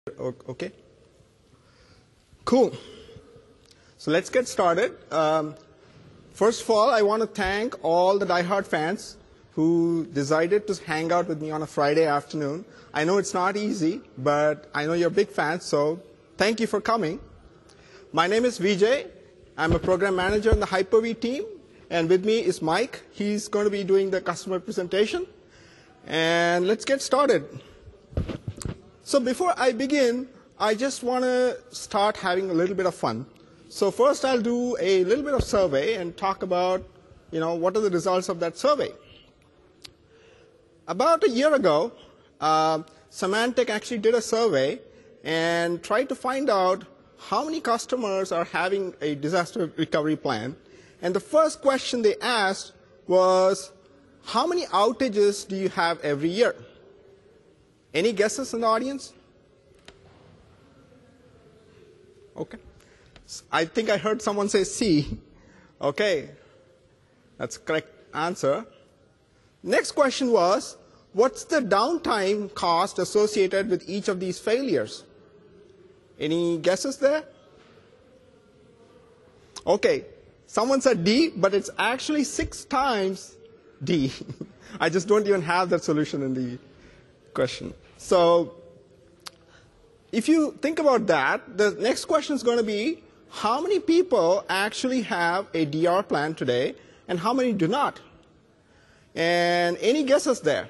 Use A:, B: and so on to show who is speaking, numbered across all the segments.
A: Okay. Cool. So let's get started. First of all, I want to thank all the diehard fans who decided to hang out with me on a Friday afternoon. I know it's not easy, but I know you're big fans, so thank you for coming. My name is Vijay. I'm a program manager on the Hyper-V team, and with me is Mike. He's going to be doing the customer presentation. And let's get started. So before I begin, I just want to start having a little bit of fun. So first I'll do a little bit of survey and talk about, what are the results of that survey. About a year ago, Symantec actually did a survey and tried to find out how many customers are having a disaster recovery plan. And the first question they asked was, how many outages do you have every year? Any guesses in the audience? Okay. I think I heard someone say C. Okay. That's the correct answer. Next question was, what's the downtime cost associated with each of these failures? Any guesses there? Okay. Someone said D, but it's actually 6 times D. I just don't even have that solution in the question. So if you think about that, the next question is going to be, how many people actually have a DR plan today, and how many do not? And any guesses there?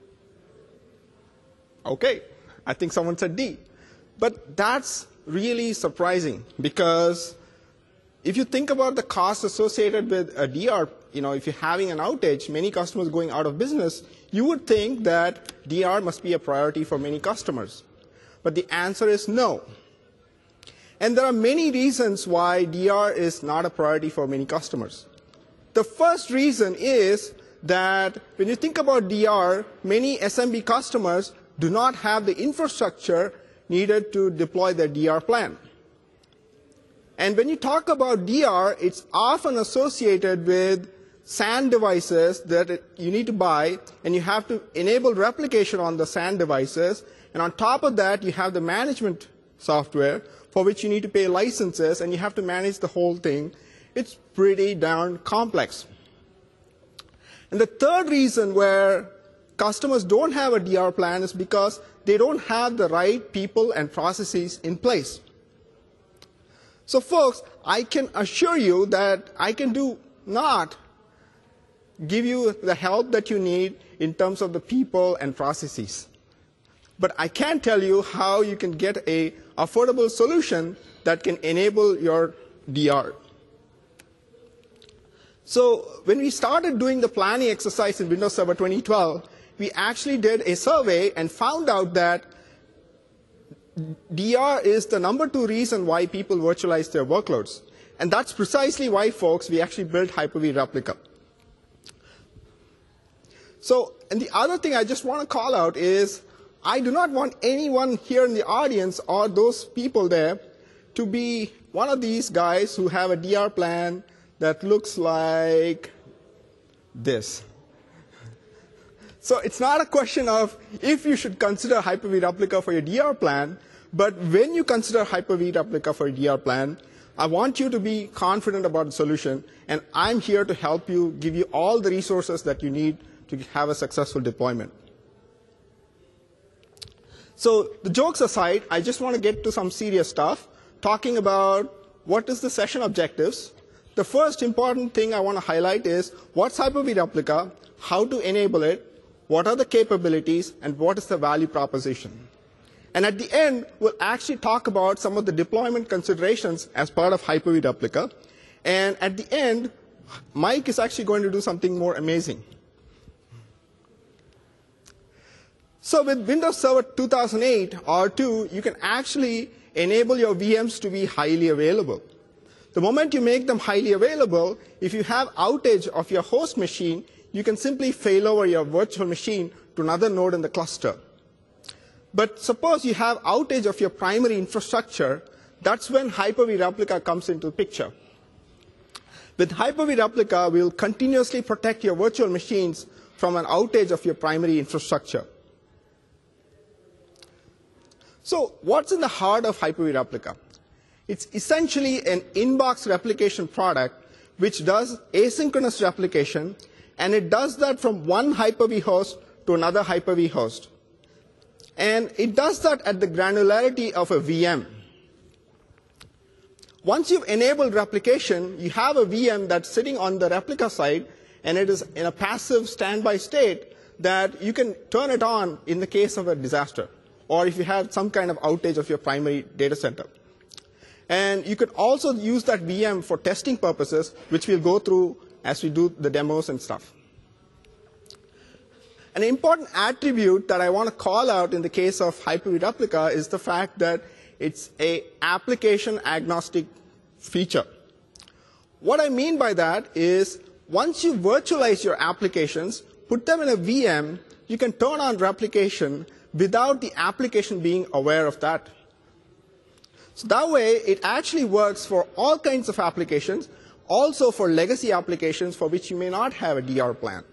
A: Okay, I think someone said D. But that's really surprising, because if you think about the cost associated with a DR, if you're having an outage, many customers going out of business, you would think that DR must be a priority for many customers. But the answer is no. And there are many reasons why DR is not a priority for many customers. The first reason is that when you think about DR, many SMB customers do not have the infrastructure needed to deploy their DR plan. And when you talk about DR, it's often associated with SAN devices that you need to buy, and you have to enable replication on the SAN devices. And on top of that, you have the management software for which you need to pay licenses, and you have to manage the whole thing. It's pretty darn complex. And the third reason where customers don't have a DR plan is because they don't have the right people and processes in place. So folks, I can assure you that I can do not give you the help that you need in terms of the people and processes. But I can tell you how you can get an affordable solution that can enable your DR. So when we started doing the planning exercise in Windows Server 2012, we actually did a survey and found out that DR is the #2 reason why people virtualize their workloads. And that's precisely why, folks, we actually built Hyper-V Replica. So, and the other thing I just want to call out is, I do not want anyone here in the audience or those people there to be one of these guys who have a DR plan that looks like this. So it's not a question of if you should consider Hyper-V Replica for your DR plan, but when you consider Hyper-V Replica for your DR plan, I want you to be confident about the solution, and I'm here to help you, give you all the resources that you need to have a successful deployment. So the jokes aside, I just want to get to some serious stuff, talking about what is the session objectives. The first important thing I want to highlight is what's Hyper-V Replica, how to enable it, what are the capabilities, and what is the value proposition. And at the end, we'll actually talk about some of the deployment considerations as part of Hyper-V Replica. And at the end, Mike is actually going to do something more amazing. So with Windows Server 2008 R2, you can actually enable your VMs to be highly available. The moment you make them highly available, if you have outage of your host machine, you can simply failover your virtual machine to another node in the cluster. But suppose you have outage of your primary infrastructure, that's when Hyper-V Replica comes into the picture. With Hyper-V Replica, we'll continuously protect your virtual machines from an outage of your primary infrastructure. So what's in the heart of Hyper-V Replica? It's essentially an inbox replication product which does asynchronous replication, and it does that from one Hyper-V host to another Hyper-V host. And it does that at the granularity of a VM. Once you've enabled replication, you have a VM that's sitting on the replica side, and it is in a passive standby state that you can turn it on in the case of a disaster, or if you have some kind of outage of your primary data center. And you could also use that VM for testing purposes, which we'll go through as we do the demos and stuff. An important attribute that I want to call out in the case of Hyper-V Replica is the fact that it's an application agnostic feature. What I mean by that is once you virtualize your applications, put them in a VM, you can turn on replication without the application being aware of that. So that way, it actually works for all kinds of applications, also for legacy applications for which you may not have a DR plan.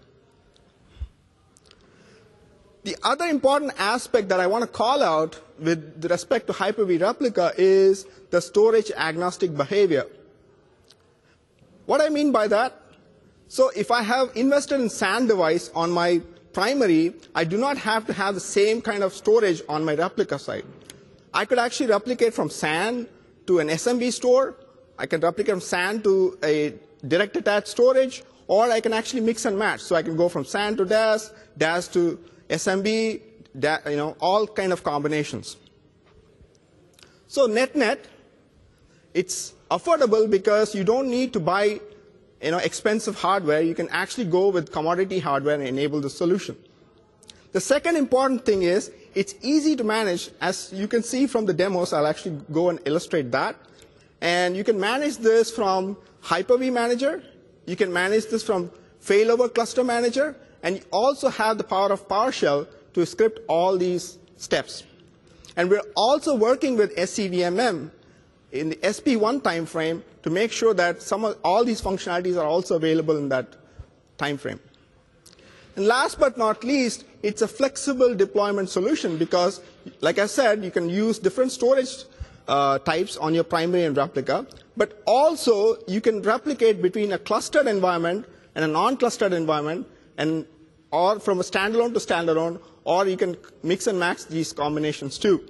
A: The other important aspect that I want to call out with respect to Hyper-V Replica is the storage agnostic behavior. What I mean by that? So if I have invested in SAN device on my primary, I do not have to have the same kind of storage on my replica side. I could actually replicate from SAN to an SMB store. I can replicate from SAN to a direct attached storage, or I can actually mix and match. So I can go from SAN to DAS, DAS to SMB, all kind of combinations. So net-net, it's affordable because you don't need to buy expensive hardware. You can actually go with commodity hardware and enable the solution. The second important thing is it's easy to manage. As you can see from the demos, I'll actually go and illustrate that. And you can manage this from Hyper-V Manager. You can manage this from Failover Cluster Manager. And you also have the power of PowerShell to script all these steps. And we're also working with SCVMM in the SP1 time frame to make sure that all these functionalities are also available in that time frame. And last but not least, it's a flexible deployment solution because, like I said, you can use different storage types on your primary and replica, but also you can replicate between a clustered environment and a non-clustered environment, or from a standalone to standalone, or you can mix and match these combinations too.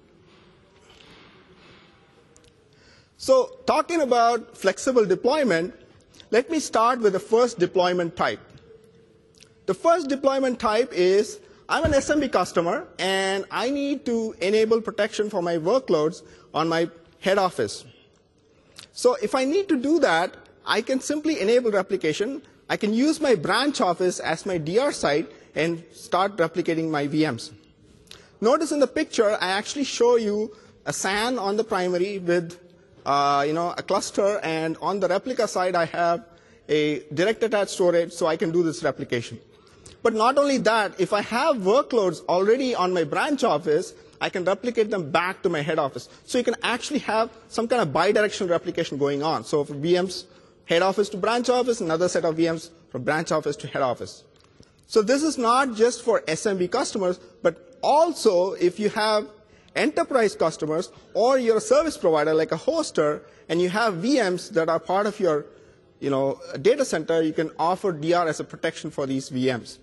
A: So talking about flexible deployment, let me start with the first deployment type. The first deployment type is, I'm an SMB customer, and I need to enable protection for my workloads on my head office. So if I need to do that, I can simply enable replication. I can use my branch office as my DR site and start replicating my VMs. Notice in the picture, I actually show you a SAN on the primary with a cluster, and on the replica side, I have a direct attached storage, so I can do this replication. But not only that, if I have workloads already on my branch office, I can replicate them back to my head office. So you can actually have some kind of bidirectional replication going on. So for VMs, head office to branch office, another set of VMs from branch office to head office. So this is not just for SMB customers, but also if you have enterprise customers or you're a service provider like a hoster and you have VMs that are part of your data center, you can offer DR as a protection for these VMs.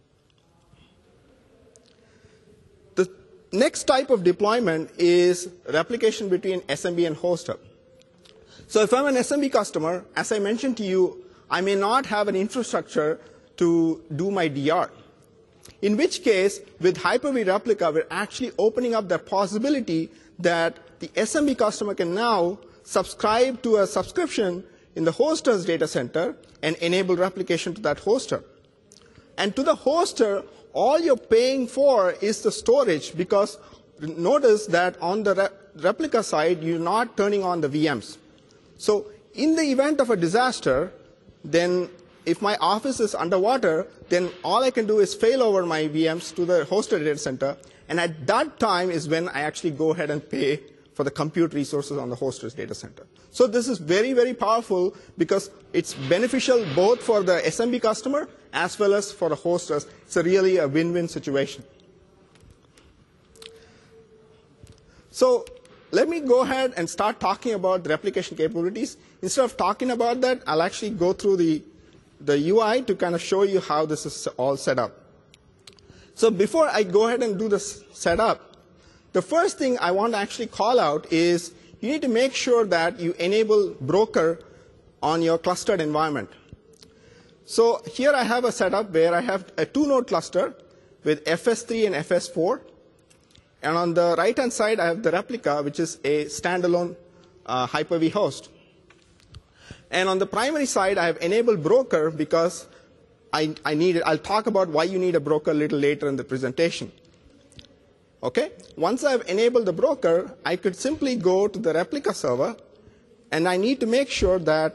A: The next type of deployment is replication between SMB and hoster. So if I'm an SMB customer, as I mentioned to you, I may not have an infrastructure to do my DR. In which case, with Hyper-V Replica, we're actually opening up the possibility that the SMB customer can now subscribe to a subscription in the hoster's data center and enable replication to that hoster. And to the hoster, all you're paying for is the storage, because notice that on the replica side, you're not turning on the VMs. So in the event of a disaster, then if my office is underwater, then all I can do is fail over my VMs to the hosted data center, and at that time is when I actually go ahead and pay for the compute resources on the hoster's data center. So this is very, very powerful because it's beneficial both for the SMB customer as well as for the hosters. It's really a win-win situation. So let me go ahead and start talking about the replication capabilities. Instead of talking about that, I'll actually go through the UI to kind of show you how this is all set up. So before I go ahead and do this setup, the first thing I want to actually call out is you need to make sure that you enable broker on your clustered environment. So here I have a setup where I have a 2-node cluster with FS3 and FS4. And on the right-hand side, I have the replica, which is a standalone Hyper-V host. And on the primary side, I have enabled broker because I need it. I'll talk about why you need a broker a little later in the presentation. Okay? Once I've enabled the broker, I could simply go to the replica server, and I need to make sure that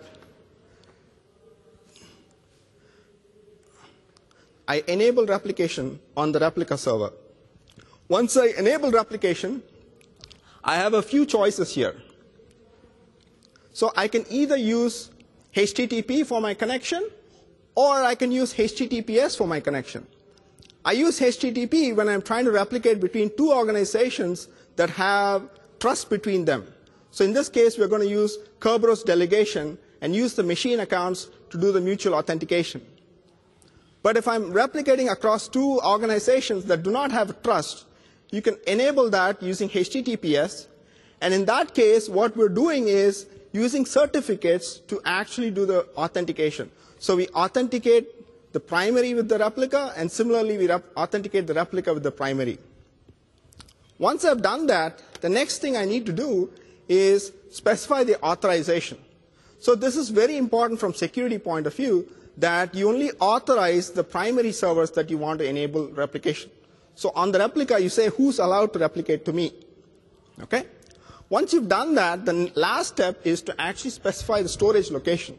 A: I enable replication on the replica server. Once I enable replication, I have a few choices here. So I can either use HTTP for my connection, or I can use HTTPS for my connection. I use HTTP when I'm trying to replicate between two organizations that have trust between them. So in this case, we're going to use Kerberos delegation and use the machine accounts to do the mutual authentication. But if I'm replicating across two organizations that do not have trust, you can enable that using HTTPS. And in that case, what we're doing is using certificates to actually do the authentication. So we authenticate the primary with the replica, and similarly, we authenticate the replica with the primary. Once I've done that, the next thing I need to do is specify the authorization. So this is very important from security point of view, that you only authorize the primary servers that you want to enable replication. So on the replica, you say who's allowed to replicate to me. Okay? Once you've done that, the last step is to actually specify the storage location.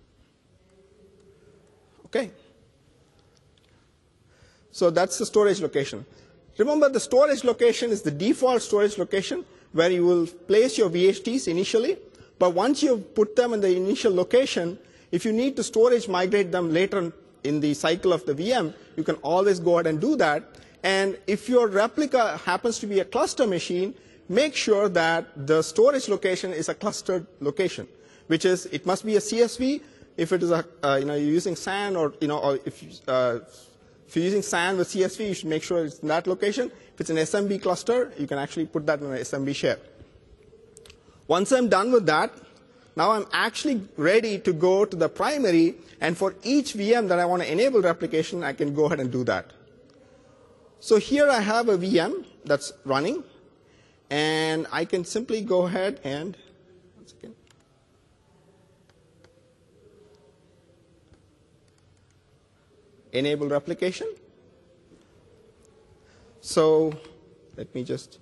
A: Okay? So that's the storage location. Remember, the storage location is the default storage location where you will place your VHTs initially. But once you've put them in the initial location, if you need to storage migrate them later in the cycle of the VM, you can always go ahead and do that. And if your replica happens to be a cluster machine, make sure that the storage location is a clustered location, which is it must be a CSV. If it is a you're using SAN, or or if you're using SAN with CSV, you should make sure it's in that location. If it's an SMB cluster, you can actually put that in an SMB share. Once I'm done with that, now I'm actually ready to go to the primary, and for each VM that I want to enable replication, I can go ahead and do that. So here I have a VM that's running, and I can simply go ahead and enable replication. So let me just.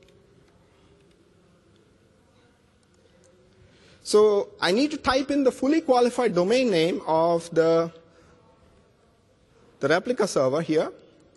A: So I need to type in the fully qualified domain name of the replica server here.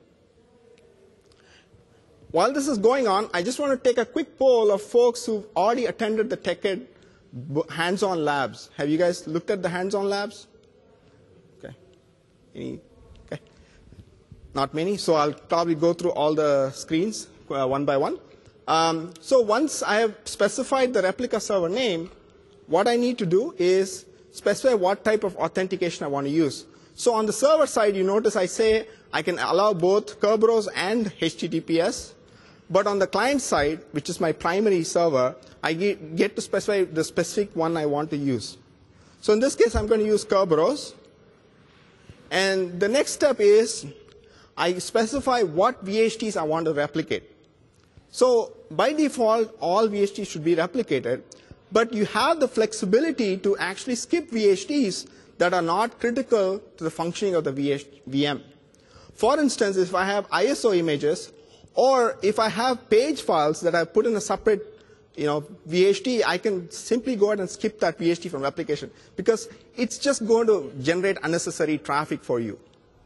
A: While this is going on, I just want to take a quick poll of folks who've already attended the TechEd hands-on labs. Have you guys looked at the hands-on labs? Okay. Okay. Not many, so I'll probably go through all the screens one by one. So once I have specified the replica server name, what I need to do is specify what type of authentication I want to use. So on the server side, you notice I say I can allow both Kerberos and HTTPS. But on the client side, which is my primary server, I get to specify the specific one I want to use. So in this case, I'm going to use Kerberos. And the next step is I specify what VHTs I want to replicate. So by default, all VHTs should be replicated. But you have the flexibility to actually skip VHTs that are not critical to the functioning of the VM. For instance, if I have ISO images, or if I have page files that I put in a separate VHT, I can simply go ahead and skip that VHT from replication, because it's just going to generate unnecessary traffic for you.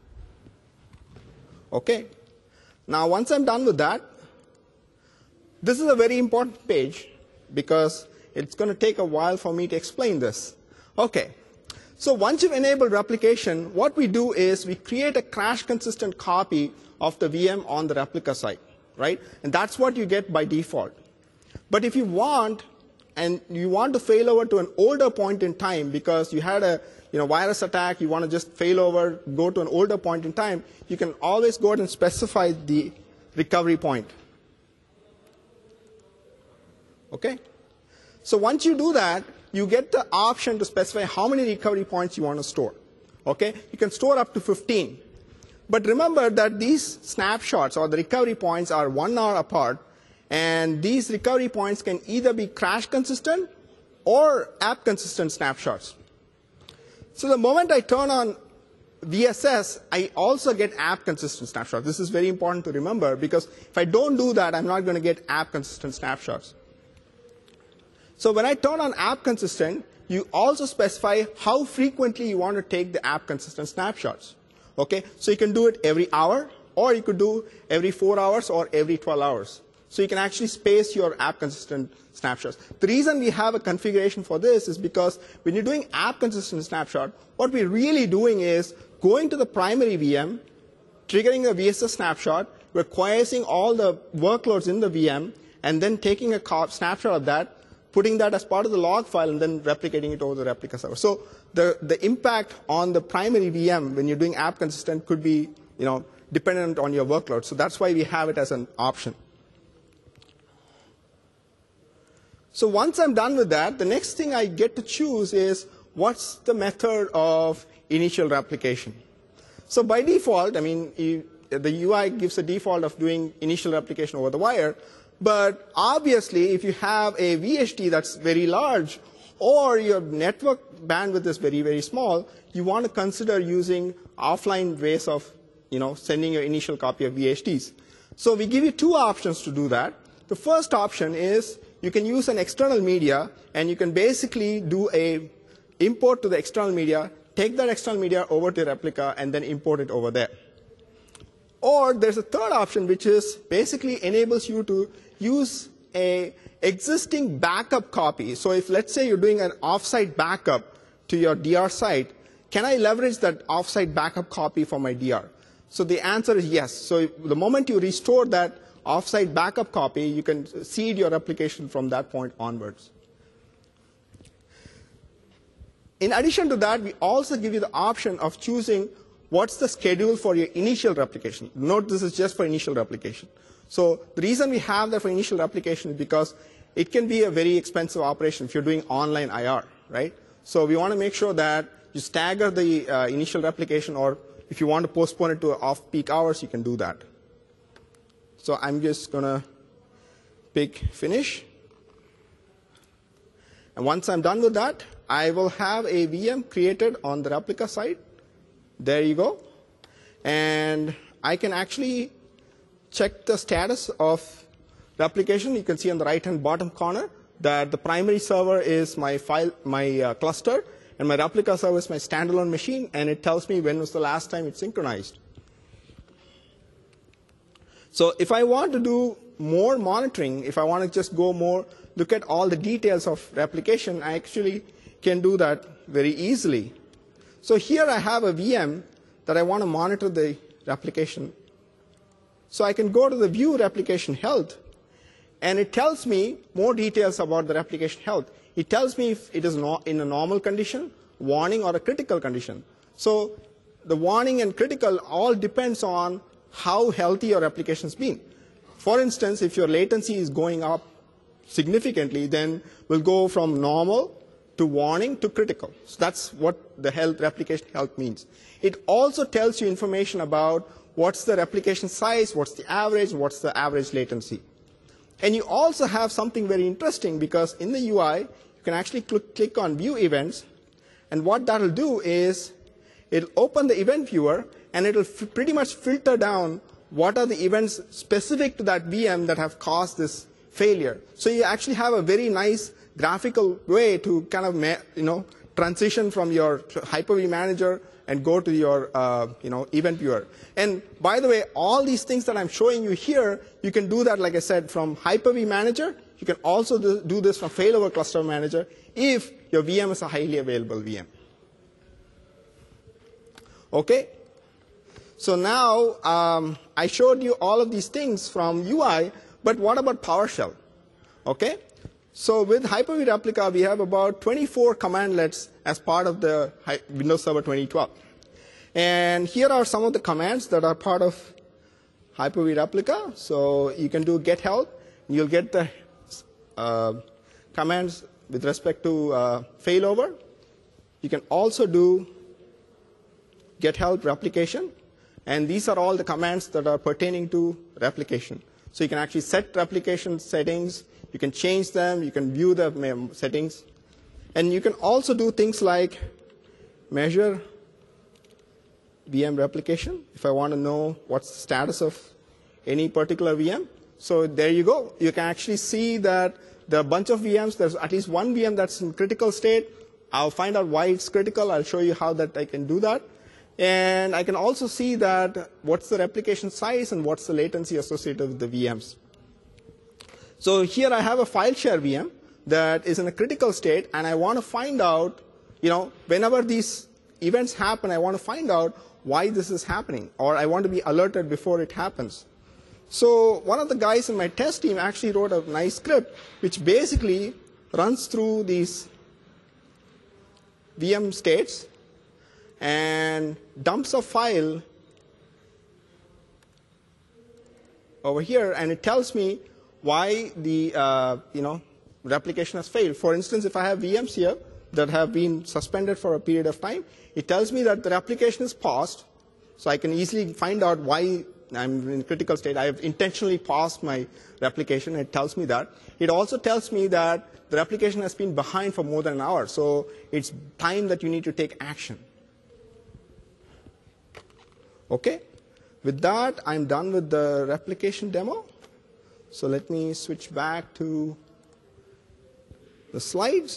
A: Okay? Now, once I'm done with that, this is a very important page, because it's going to take a while for me to explain this. Okay. So once you've enabled replication, what we do is we create a crash-consistent copy of the VM on the replica site, right? And that's what you get by default. But if you want, and you want to fail over to an older point in time because you had a virus attack, you want to just fail over, go to an older point in time, you can always go ahead and specify the recovery point. Okay? So once you do that, you get the option to specify how many recovery points you want to store. Okay? You can store up to 15. But remember that these snapshots or the recovery points are 1 hour apart, and these recovery points can either be crash consistent or app consistent snapshots. So the moment I turn on VSS, I also get app consistent snapshots. This is very important to remember because if I don't do that, I'm not going to get app consistent snapshots. So when I turn on app consistent, you also specify how frequently you want to take the app consistent snapshots. Okay? So you can do it every hour, or you could do every 4 hours or every 12 hours. So you can actually space your app consistent snapshots. The reason we have a configuration for this is because when you're doing app consistent snapshot, what we're really doing is going to the primary VM, triggering a VSS snapshot, we're coalescing all the workloads in the VM, and then taking a snapshot of that, putting that as part of the log file, and then replicating it over the replica server. So the impact on the primary VM when you're doing app consistent could be dependent on your workload. So that's why we have it as an option. So once I'm done with that, the next thing I get to choose is what's the method of initial replication. So by default, the UI gives a default of doing initial replication over the wire. But obviously, if you have a VHD that's very large or your network bandwidth is very, very small, you want to consider using offline ways of sending your initial copy of VHDs. So we give you two options to do that. The first option is you can use an external media, and you can basically do a import to the external media, take that external media over to replica, and then import it over there. Or there's a third option, which is basically enables you to use a existing backup copy. So if, let's say, you're doing an offsite backup to your DR site, can I leverage that offsite backup copy for my DR? So the answer is yes. So the moment you restore that offsite backup copy, you can seed your replication from that point onwards. In addition to that, we also give you the option of choosing what's the schedule for your initial replication. Note this is just for initial replication. So the reason we have that for initial replication is because it can be a very expensive operation if you're doing online IR, right? So we want to make sure that you stagger the initial replication, or if you want to postpone it to off-peak hours, you can do that. So I'm just going to pick finish. And once I'm done with that, I will have a VM created on the replica side. There you go. And I can actually check the status of replication. You can see on the right-hand bottom corner that the primary server is my cluster, and my replica server is my standalone machine, and it tells me when was the last time it synchronized. So if I want to do more monitoring, if I want to just go more, look at all the details of replication, I actually can do that very easily. So here I have a VM that I want to monitor the replication. So I can go to the view replication health, and it tells me more details about the replication health. It tells me if it is in a normal condition, warning, or a critical condition. So the warning and critical all depends on how healthy your replication has been. For instance, if your latency is going up significantly, then we'll go from normal to warning to critical. So that's what the replication health means. It also tells you information about what's the replication size, what's the average latency. And you also have something very interesting, because in the UI, you can actually click on view events, and what that'll do is it'll open the event viewer, and it'll pretty much filter down what are the events specific to that VM that have caused this failure. So you actually have a very nice graphical way to kind of transition from your Hyper-V manager and go to your event viewer. And by the way, all these things that I'm showing you here, you can do that, like I said, from Hyper-V manager. You can also do this from failover cluster manager if your VM is a highly available VM. Okay? So now I showed you all of these things from UI, but what about PowerShell? Okay? So with Hyper-V Replica, we have about 24 commandlets as part of the Windows Server 2012. And here are some of the commands that are part of Hyper-V Replica. So you can do get help. You'll get the commands with respect to failover. You can also do get help replication. And these are all the commands that are pertaining to replication. So you can actually set replication settings. You can change them. You can view the settings. And you can also do things like measure VM replication, if I want to know what's the status of any particular VM. So there you go. You can actually see that there are a bunch of VMs. There's at least one VM that's in critical state. I'll find out why it's critical. I'll show you how that I can do that. And I can also see that what's the replication size and what's the latency associated with the VMs. So here I have a file share VM that is in a critical state, and I want to find out, whenever these events happen, I want to find out why this is happening, or I want to be alerted before it happens. So one of the guys in my test team actually wrote a nice script which basically runs through these VM states and dumps a file over here, and it tells me why the replication has failed. For instance, if I have VMs here that have been suspended for a period of time, it tells me that the replication is paused, so I can easily find out why I'm in a critical state. I have intentionally paused my replication. It tells me that. It also tells me that the replication has been behind for more than an hour, so it's time that you need to take action. Okay? With that, I'm done with the replication demo. So let me switch back to the slides.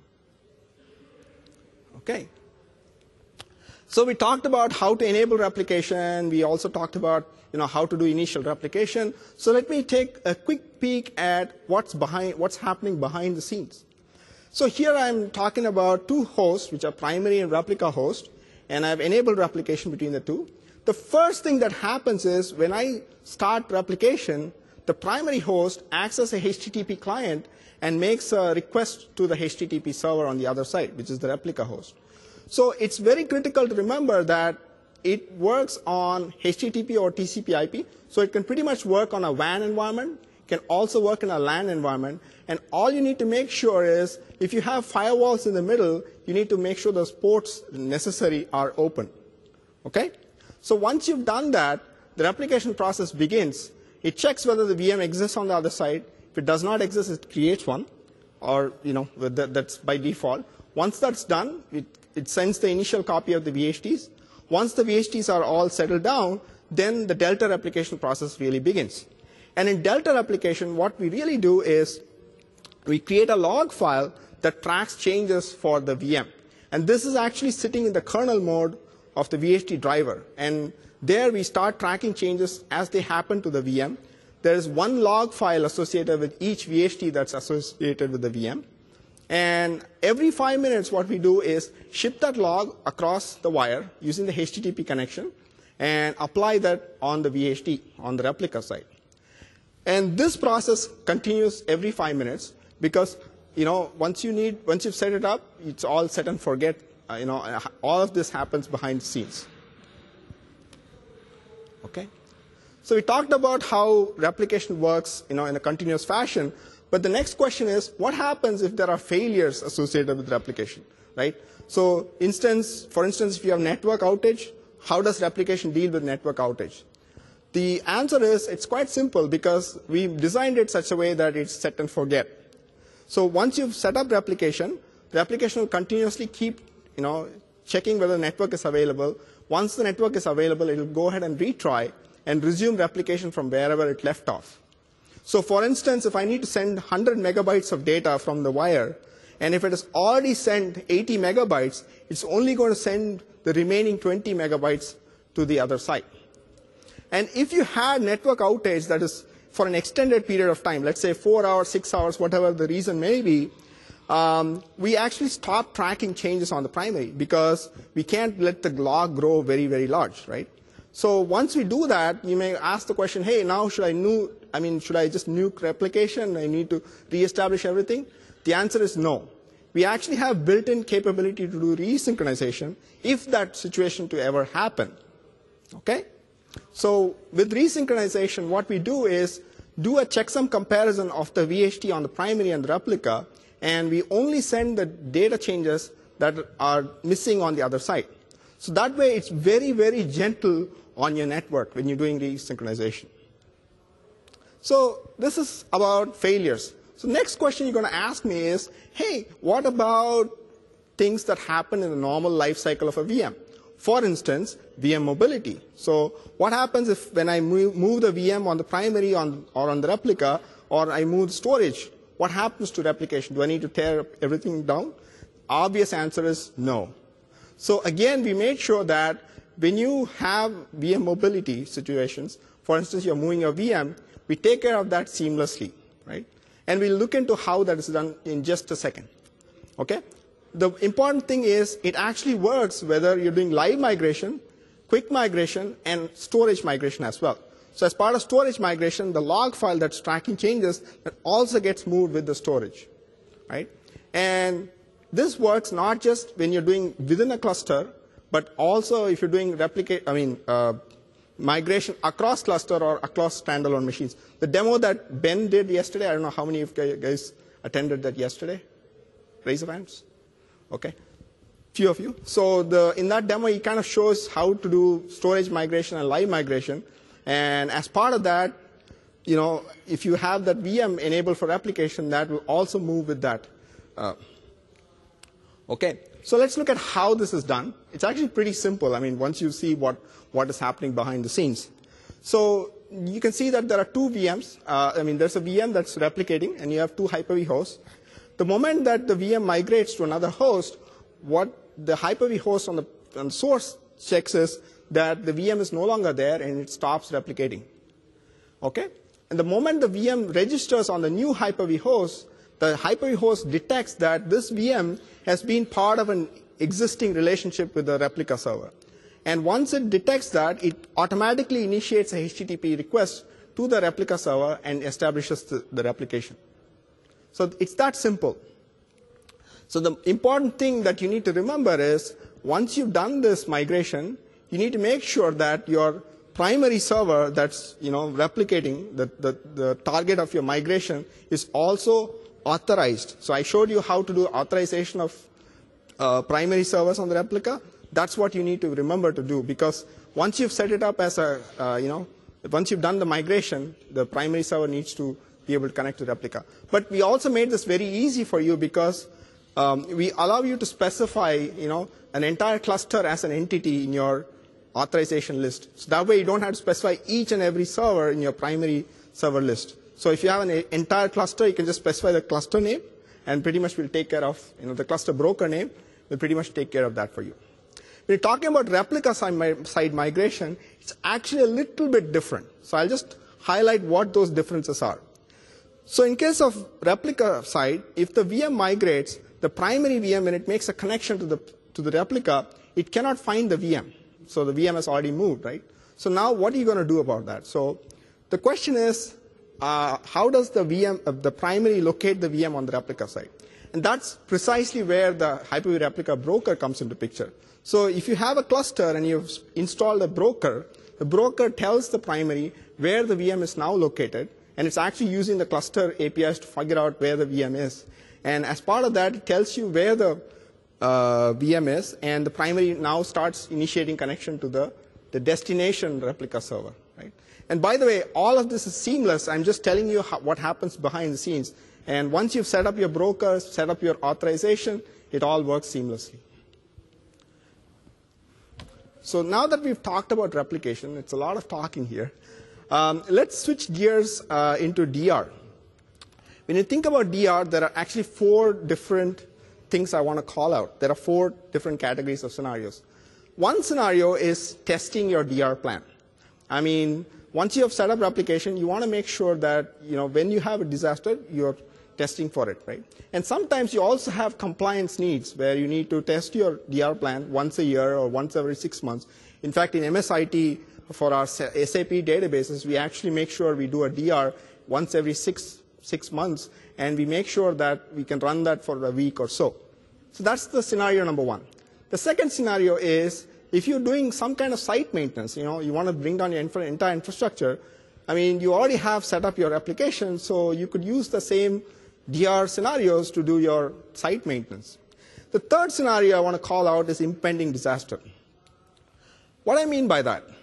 A: Okay. So we talked about how to enable replication. We also talked about how to do initial replication. So let me take a quick peek at what's happening behind the scenes. So here I'm talking about two hosts, which are primary and replica hosts, and I've enabled replication between the two. The first thing that happens is when I start replication, the primary host acts as a HTTP client and makes a request to the HTTP server on the other side, which is the replica host. So it's very critical to remember that it works on HTTP or TCP IP. So it can pretty much work on a WAN environment, can also work in a LAN environment. And all you need to make sure is if you have firewalls in the middle, you need to make sure those ports necessary are open. Okay? So once you've done that, the replication process begins. It checks whether the VM exists on the other side. If it does not exist, it creates one, or that's by default. Once that's done, it sends the initial copy of the VHTs. Once the VHTs are all settled down, then the Delta replication process really begins. And in Delta replication, what we really do is we create a log file that tracks changes for the VM. And this is actually sitting in the kernel mode of the VHT driver. And there we start tracking changes as they happen to the VM. There is one log file associated with each VHT that's associated with the VM. And every 5 minutes, what we do is ship that log across the wire using the HTTP connection and apply that on the VHT, on the replica side. And this process continues every 5 minutes because, once you've set it up, it's all set and forget. All of this happens behind the scenes. Okay? So we talked about how replication works, in a continuous fashion. But the next question is, what happens if there are failures associated with replication, right? So, for instance, if you have network outage, how does replication deal with network outage? The answer is, it's quite simple because we designed it such a way that it's set and forget. So once you've set up replication, the application will continuously keep, checking whether the network is available. Once the network is available, it will go ahead and retry and resume replication from wherever it left off. So for instance, if I need to send 100 megabytes of data from the wire, and if it has already sent 80 megabytes, it's only going to send the remaining 20 megabytes to the other side. And if you had network outage that is for an extended period of time, let's say 4 hours, 6 hours, whatever the reason may be, we actually stop tracking changes on the primary because we can't let the log grow very, very large, right? So once we do that, you may ask the question, hey, now should I I mean, should I just nuke replication? I need to reestablish everything? The answer is no. We actually have built-in capability to do resynchronization if that situation to ever happen. Okay? So with resynchronization, what we do is do a checksum comparison of the VHT on the primary and the replica, and we only send the data changes that are missing on the other side. So that way, it's very, very gentle on your network when you're doing resynchronization. So this is about failures. So next question you're going to ask me is, hey, what about things that happen in the normal life cycle of a VM? For instance, VM mobility. So what happens if when I move the VM on the primary or on the replica, or I move the storage? What happens to replication? Do I need to tear everything down? Obvious answer is no. So again, we made sure that when you have VM mobility situations, for instance, you're moving your VM, we take care of that seamlessly, right? And we'll look into how that is done in just a second. Okay? The important thing is it actually works whether you're doing live migration, quick migration, and storage migration as well. So as part of storage migration, the log file that's tracking changes, that also gets moved with the storage, right? And this works not just when you're doing within a cluster, but also if you're doing migration across cluster or across standalone machines. The demo that Ben did yesterday, I don't know how many of you guys attended that yesterday? Raise your hands. Okay. Few of you. So in that demo, he kind of shows how to do storage migration and live migration. And as part of that, if you have that VM enabled for replication, that will also move with that. Okay. So let's look at how this is done. It's actually pretty simple. I mean, once you see what is happening behind the scenes. So you can see that there are two VMs. There's a VM that's replicating, and you have two Hyper-V hosts. The moment that the VM migrates to another host, what the Hyper-V host on the source checks is that the VM is no longer there, and it stops replicating. Okay? And the moment the VM registers on the new Hyper-V host, the Hyper-V host detects that this VM has been part of an existing relationship with the replica server. And once it detects that, it automatically initiates a HTTP request to the replica server and establishes the replication. So it's that simple. So the important thing that you need to remember is, once you've done this migration, you need to make sure that your primary server that's replicating, the target of your migration, is also authorized. So I showed you how to do authorization of primary servers on the replica. That's what you need to remember to do, because once you've set it up as once you've done the migration, the primary server needs to be able to connect to replica. But we also made this very easy for you because we allow you to specify, an entire cluster as an entity in your authorization list. So that way you don't have to specify each and every server in your primary server list. So if you have an entire cluster, you can just specify the cluster name, and pretty much we'll take care of, the cluster broker name. We'll pretty much take care of that for you. When you're talking about replica side migration, it's actually a little bit different. So I'll just highlight what those differences are. So in case of replica side, if the VM migrates, the primary VM, when it makes a connection to the replica, it cannot find the VM. So the VM has already moved, right? So now what are you going to do about that? So the question is, how does the primary locate the VM on the replica side? And that's precisely where the Hyper-V replica broker comes into picture. So if you have a cluster and you've installed a broker, the broker tells the primary where the VM is now located, and it's actually using the cluster APIs to figure out where the VM is. And as part of that, it tells you where the VM is, and the primary now starts initiating connection to the destination replica server. Right? And by the way, all of this is seamless. I'm just telling you what happens behind the scenes. And once you've set up your brokers, set up your authorization, it all works seamlessly. So now that we've talked about replication, it's a lot of talking here. Let's switch gears into DR. When you think about DR, there are actually 4 different things I want to call out. There are 4 different categories of scenarios. One scenario is testing your DR plan. I mean, once you have set up replication, you want to make sure that when you have a disaster, you're testing for it, right? And sometimes you also have compliance needs where you need to test your DR plan once a year or once every 6 months. In fact, in MSIT, for our SAP databases, we actually make sure we do a DR once every six months, and we make sure that we can run that for a week or so. So that's the scenario number one. The second scenario is if you're doing some kind of site maintenance, you want to bring down your entire infrastructure. I mean, you already have set up your application, so you could use the same DR scenarios to do your site maintenance. The third scenario I want to call out is impending disaster. What I mean by that?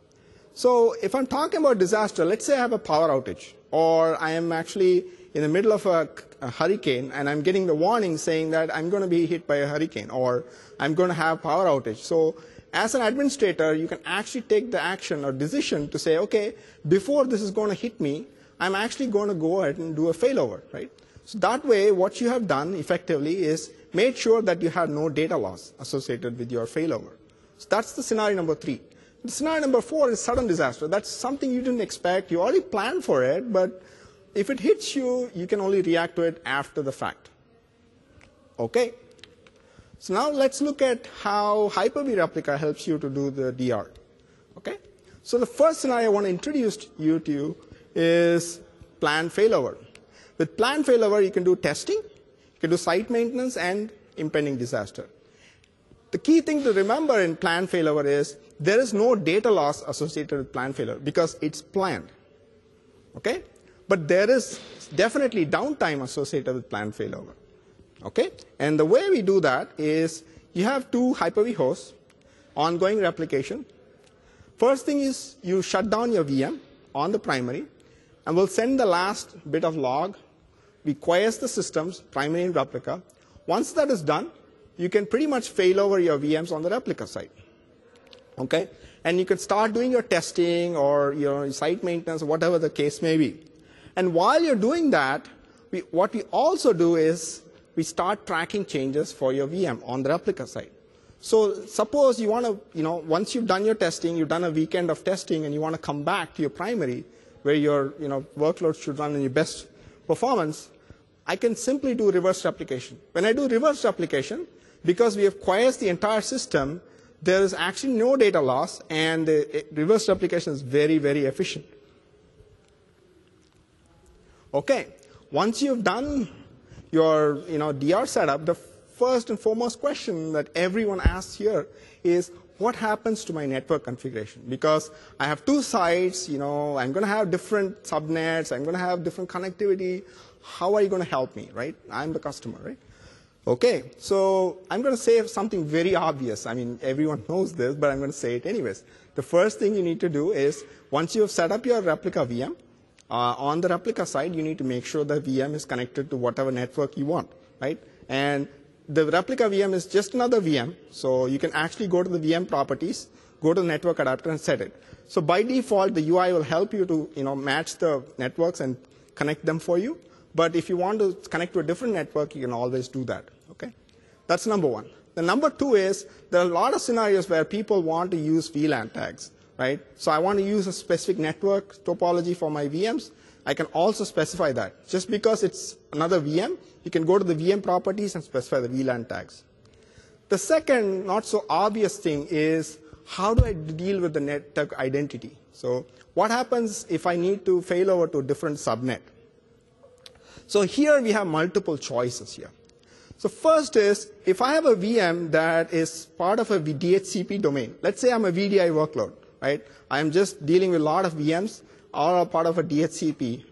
A: So if I'm talking about disaster, let's say I have a power outage, or I am actually in the middle of a hurricane and I'm getting the warning saying that I'm going to be hit by a hurricane or I'm going to have power outage. So as an administrator, you can actually take the action or decision to say, okay, before this is going to hit me, I'm actually going to go ahead and do a failover, right? So that way, what you have done effectively is made sure that you have no data loss associated with your failover. So that's the scenario number 3. The scenario number 4 is sudden disaster. That's something you didn't expect. You already planned for it, but if it hits you, you can only react to it after the fact. Okay. So now let's look at how Hyper-V Replica helps you to do the DR. Okay. So the first scenario I want to introduce you to is planned failover. With planned failover, you can do testing, you can do site maintenance, and impending disaster. The key thing to remember in planned failover is there is no data loss associated with planned failure because it's planned. Okay? But there is definitely downtime associated with planned failover. Okay? And the way we do that is you have 2 Hyper-V hosts, ongoing replication. First thing is you shut down your VM on the primary, and we'll send the last bit of log. We quiesce the systems, primary and replica. Once that is done, you can pretty much fail over your VMs on the replica side. Okay? And you can start doing your testing or your site maintenance, whatever the case may be. And while you're doing that, what we also do is we start tracking changes for your VM on the replica side. So suppose you want to, once you've done your testing, you've done a weekend of testing, and you want to come back to your primary where your workload should run in your best performance, I can simply do reverse replication. When I do reverse replication, because we have quiesced the entire system, there is actually no data loss, and the reverse replication is very, very efficient. Okay, once you've done your DR setup, the first and foremost question that everyone asks here is, what happens to my network configuration? Because I have 2 sites, I'm going to have different subnets, I'm going to have different connectivity. How are you going to help me, right? I'm the customer, right? Okay, so I'm going to say something very obvious. I mean, everyone knows this, but I'm going to say it anyways. The first thing you need to do is, once you have set up your replica VM, on the replica side, you need to make sure the VM is connected to whatever network you want, right? And the replica VM is just another VM, so you can actually go to the VM properties, go to the network adapter, and set it. So by default, the UI will help you to match the networks and connect them for you. But if you want to connect to a different network, you can always do that. Okay, that's number 1. The number 2 is there are a lot of scenarios where people want to use VLAN tags. Right? So I want to use a specific network topology for my VMs. I can also specify that. Just because it's another VM, you can go to the VM properties and specify the VLAN tags. The second, not so obvious thing is, how do I deal with the network identity? So what happens if I need to fail over to a different subnet? So here we have multiple choices here. So first is, if I have a VM that is part of a DHCP domain, let's say I'm a VDI workload, right? I'm just dealing with a lot of VMs, all are part of a DHCP.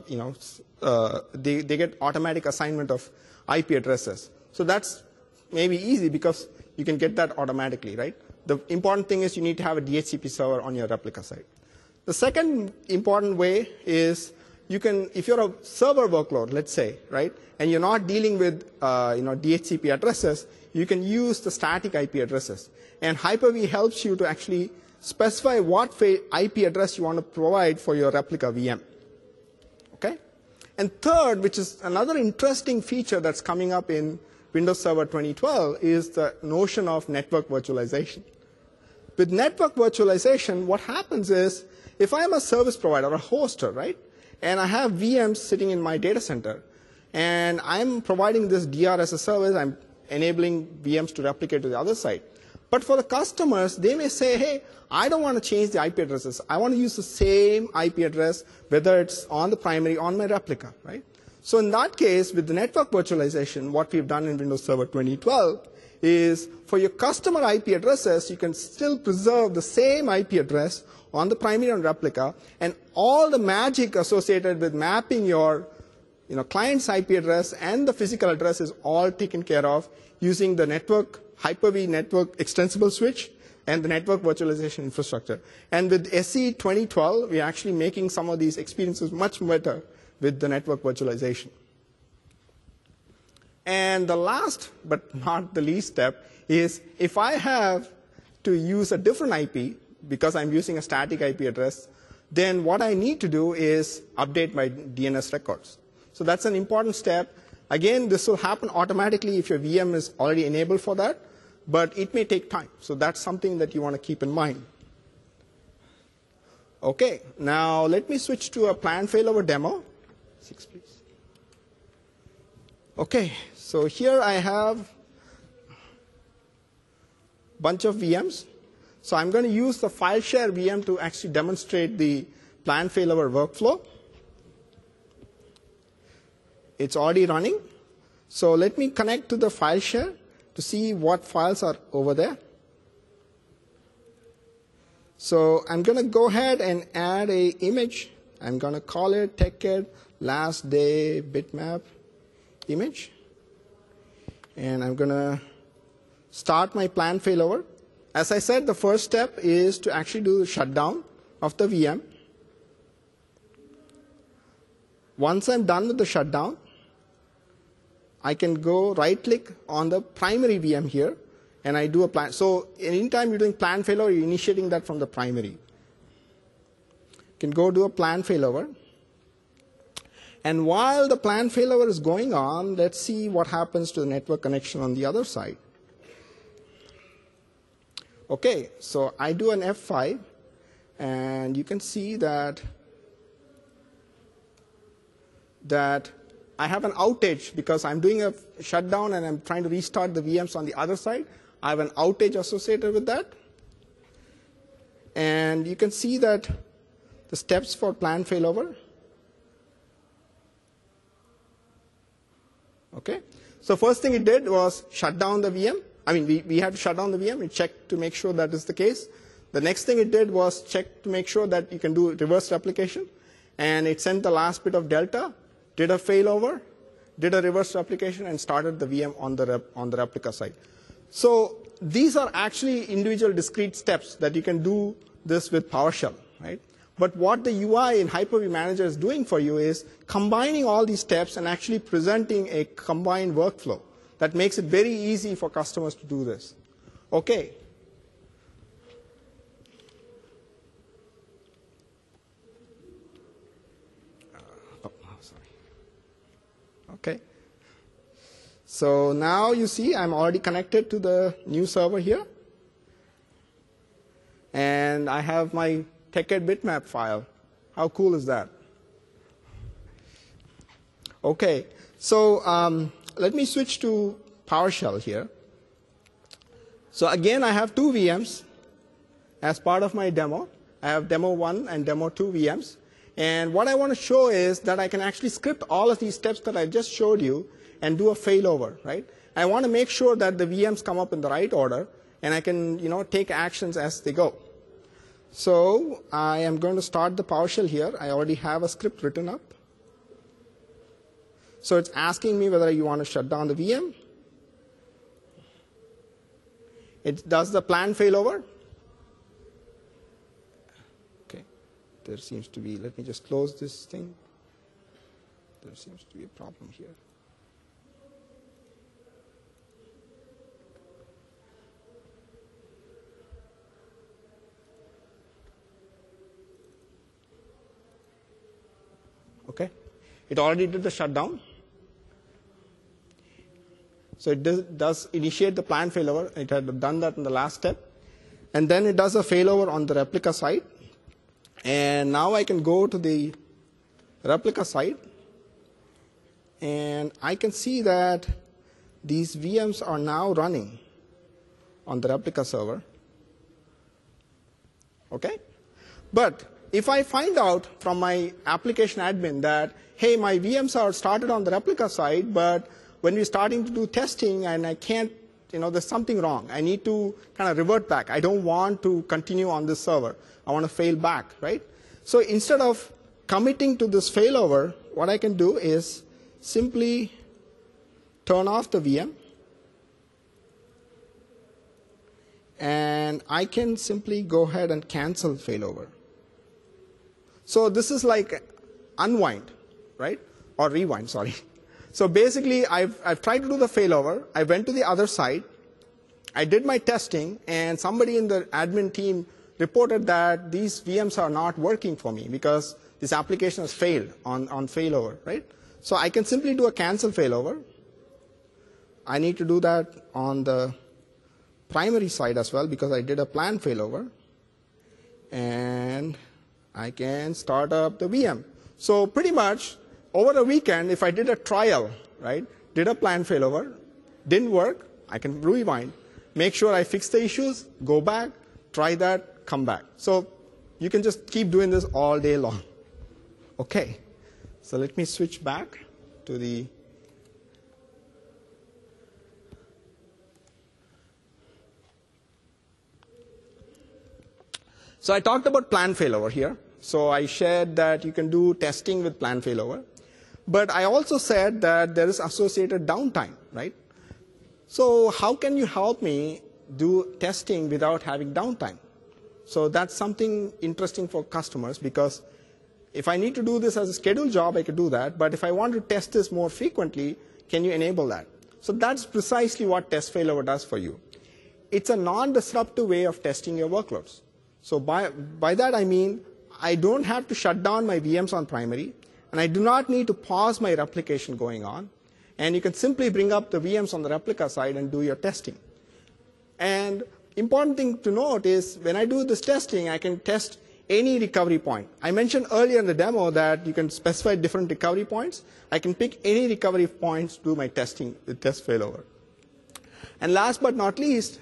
A: They get automatic assignment of IP addresses. So that's maybe easy because you can get that automatically, right? The important thing is you need to have a DHCP server on your replica side. The second important way is you can, if you're a server workload, let's say, right, and you're not dealing with DHCP addresses, you can use the static IP addresses. And Hyper-V helps you to actually specify what IP address you want to provide for your replica VM. Okay? And third, which is another interesting feature that's coming up in Windows Server 2012, is the notion of network virtualization. With network virtualization, what happens is, if I'm a service provider or a hoster, right, and I have VMs sitting in my data center, and I'm providing this DR as a service, I'm enabling VMs to replicate to the other side, But for the customers, they may say, hey, I don't want to change the IP addresses. I want to use the same IP address, whether it's on the primary, on my replica, right? So in that case, with the network virtualization, what we've done in Windows Server 2012 is for your customer IP addresses, you can still preserve the same IP address on the primary and replica, and all the magic associated with mapping your client's IP address and the physical address is all taken care of using the network, Hyper-V network extensible switch and the network virtualization infrastructure. And with SE 2012, we're actually making some of these experiences much better with the network virtualization. And the last, but not the least step, is if I have to use a different IP, because I'm using a static IP address, then what I need to do is update my DNS records. So that's an important step. Again, this will happen automatically if your VM is already enabled for that, but it may take time. So that's something that you want to keep in mind. Okay, now let me switch to a planned failover demo. 6, please. Okay, so here I have a bunch of VMs. So I'm going to use the file share VM to actually demonstrate the planned failover workflow. It's already running. So let me connect to the file share to see what files are over there. So I'm going to go ahead and add an image. I'm going to call it TechEd last day bitmap image. And I'm going to start my planned failover. As I said, the first step is to actually do the shutdown of the VM. Once I'm done with the shutdown, I can go right-click on the primary VM here, and I do a plan. So anytime you're doing planned failover, you're initiating that from the primary. You can go do a planned failover. And while the planned failover is going on, let's see what happens to the network connection on the other side. Okay, so I do an F5, and you can see that I have an outage because I'm doing a shutdown and I'm trying to restart the VMs on the other side. I have an outage associated with that. And you can see that the steps for planned failover. Okay, so first thing it did was shut down the VM. I mean, we had to shut down the VM. It checked to make sure that is the case. The next thing it did was check to make sure that you can do reverse replication. And it sent the last bit of Delta, did a failover, did a reverse replication, and started the VM on the replica side. So these are actually individual discrete steps that you can do this with PowerShell, right? But what the UI in Hyper-V Manager is doing for you is combining all these steps and actually presenting a combined workflow that makes it very easy for customers to do this. Okay. Okay. So now you see I'm already connected to the new server here. And I have my TechEd bitmap file. How cool is that? Okay. So let me switch to PowerShell here. So again, I have two VMs as part of my demo. I have demo 1 and demo 2 VMs. And what I want to show is that I can actually script all of these steps that I just showed you and do a failover, right? I want to make sure that the VMs come up in the right order, and I can, take actions as they go. So I am going to start the PowerShell here. I already have a script written up. So it's asking me whether you want to shut down the VM. It does the planned failover. Okay. There seems to be, let me just close this thing. There seems to be a problem here. Okay. It already did the shutdown. So it does initiate the planned failover. It had done that in the last step. And then it does a failover on the replica side. And now I can go to the replica side. And I can see that these VMs are now running on the replica server. Okay? But if I find out from my application admin that, hey, my VMs are started on the replica side, but when we're starting to do testing and I can't, there's something wrong. I need to kind of revert back. I don't want to continue on this server. I want to fail back, right? So instead of committing to this failover, what I can do is simply turn off the VM. And I can simply go ahead and cancel failover. So this is like unwind, right? Or rewind, sorry. So basically, I've tried to do the failover. I went to the other side. I did my testing, and somebody in the admin team reported that these VMs are not working for me because this application has failed on failover, right? So I can simply do a cancel failover. I need to do that on the primary side as well because I did a planned failover. And I can start up the VM. So pretty much, over a weekend, if I did a trial, right, did a planned failover, didn't work, I can rewind, make sure I fix the issues, go back, try that, come back. So you can just keep doing this all day long. Okay, so let me switch back to the So I talked about planned failover here. So I shared that you can do testing with planned failover. But I also said that there is associated downtime, right? So how can you help me do testing without having downtime? So that's something interesting for customers because if I need to do this as a scheduled job, I could do that. But if I want to test this more frequently, can you enable that? So that's precisely what test failover does for you. It's a non-disruptive way of testing your workloads. So by that I mean I don't have to shut down my VMs on primary, and I do not need to pause my replication going on. And you can simply bring up the VMs on the replica side and do your testing. And important thing to note is when I do this testing, I can test any recovery point. I mentioned earlier in the demo that you can specify different recovery points. I can pick any recovery points to do my testing with test failover. And last but not least,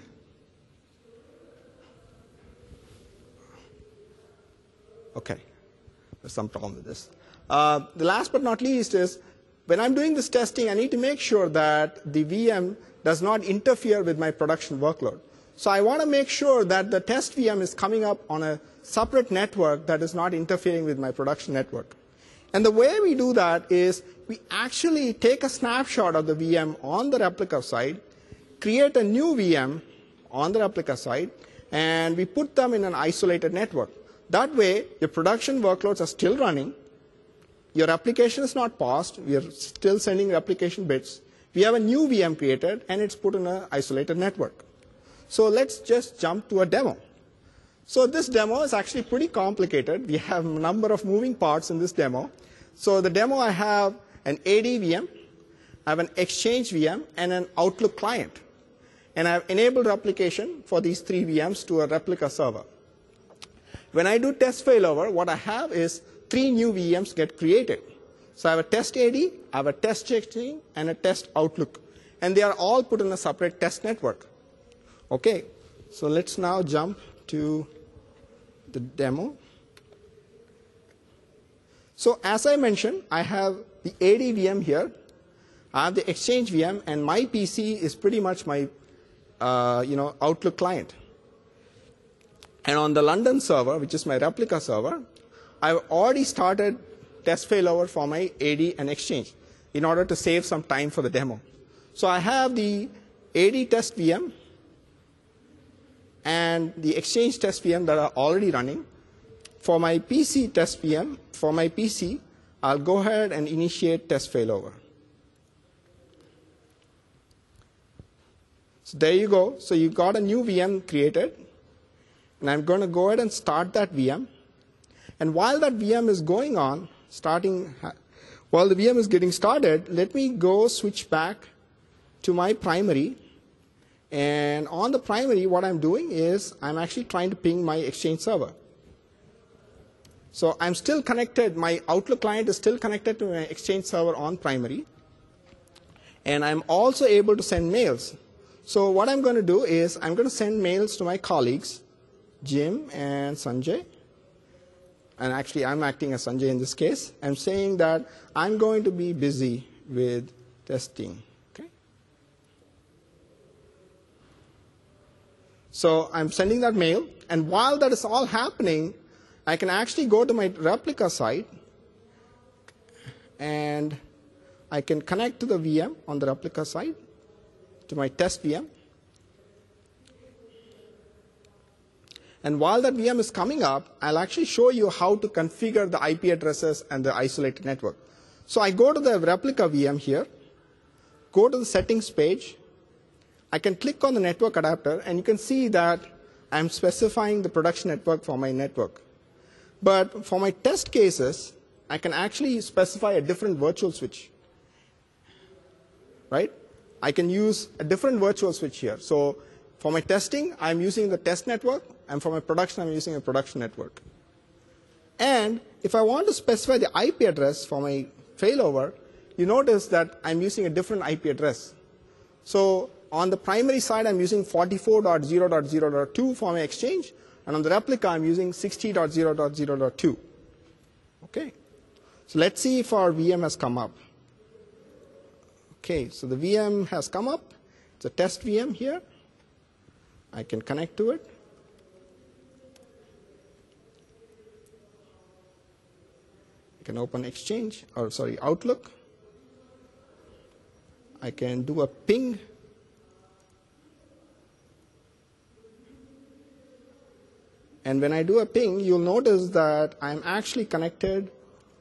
A: okay, there's some problem with this. The last but not least is when I'm doing this testing, I need to make sure that the VM does not interfere with my production workload. So I want to make sure that the test VM is coming up on a separate network that is not interfering with my production network. And the way we do that is we actually take a snapshot of the VM on the replica side, create a new VM on the replica side, and we put them in an isolated network. That way, your production workloads are still running. Your application is not paused. We are still sending replication bits. We have a new VM created, and it's put in an isolated network. So let's just jump to a demo. So this demo is actually pretty complicated. We have a number of moving parts in this demo. So the demo, I have an AD VM, I have an Exchange VM, and an Outlook client. And I've enabled replication for these 3 VMs to a replica server. When I do test failover, what I have is 3 new VMs get created. So I have a test AD, I have a test Exchange, and a test Outlook. And they are all put in a separate test network. Okay, so let's now jump to the demo. So as I mentioned, I have the AD VM here. I have the Exchange VM, and my PC is pretty much my Outlook client. And on the London server, which is my replica server, I've already started test failover for my AD and Exchange in order to save some time for the demo. So I have the AD test VM and the Exchange test VM that are already running. For my PC test VM, for my PC, I'll go ahead and initiate test failover. So there you go. So you've got a new VM created. And I'm going to go ahead and start that VM. And while that VM is going on, while the VM is getting started, let me go switch back to my primary. And on the primary, what I'm doing is I'm actually trying to ping my Exchange server. So I'm still connected. My Outlook client is still connected to my Exchange server on primary. And I'm also able to send mails. So what I'm going to do is I'm going to send mails to my colleagues, Jim and Sanjay. And actually, I'm acting as Sanjay in this case. I'm saying that I'm going to be busy with testing. Okay? So I'm sending that mail. And while that is all happening, I can actually go to my replica site. And I can connect to the VM on the replica site, to my test VM. And while that VM is coming up, I'll actually show you how to configure the IP addresses and the isolated network. So I go to the replica VM here, go to the settings page. I can click on the network adapter, and you can see that I'm specifying the production network for my network. But for my test cases, I can actually specify a different virtual switch. Right? I can use a different virtual switch here. So for my testing, I'm using the test network, and for my production, I'm using a production network. And if I want to specify the IP address for my failover, you notice that I'm using a different IP address. So on the primary side, I'm using 44.0.0.2 for my exchange, and on the replica, I'm using 60.0.0.2. Okay. So let's see if our VM has come up. Okay, so the VM has come up. It's a test VM here. I can connect to it. I can open Exchange, or sorry, Outlook. I can do a ping. And when I do a ping, you'll notice that I'm actually connected.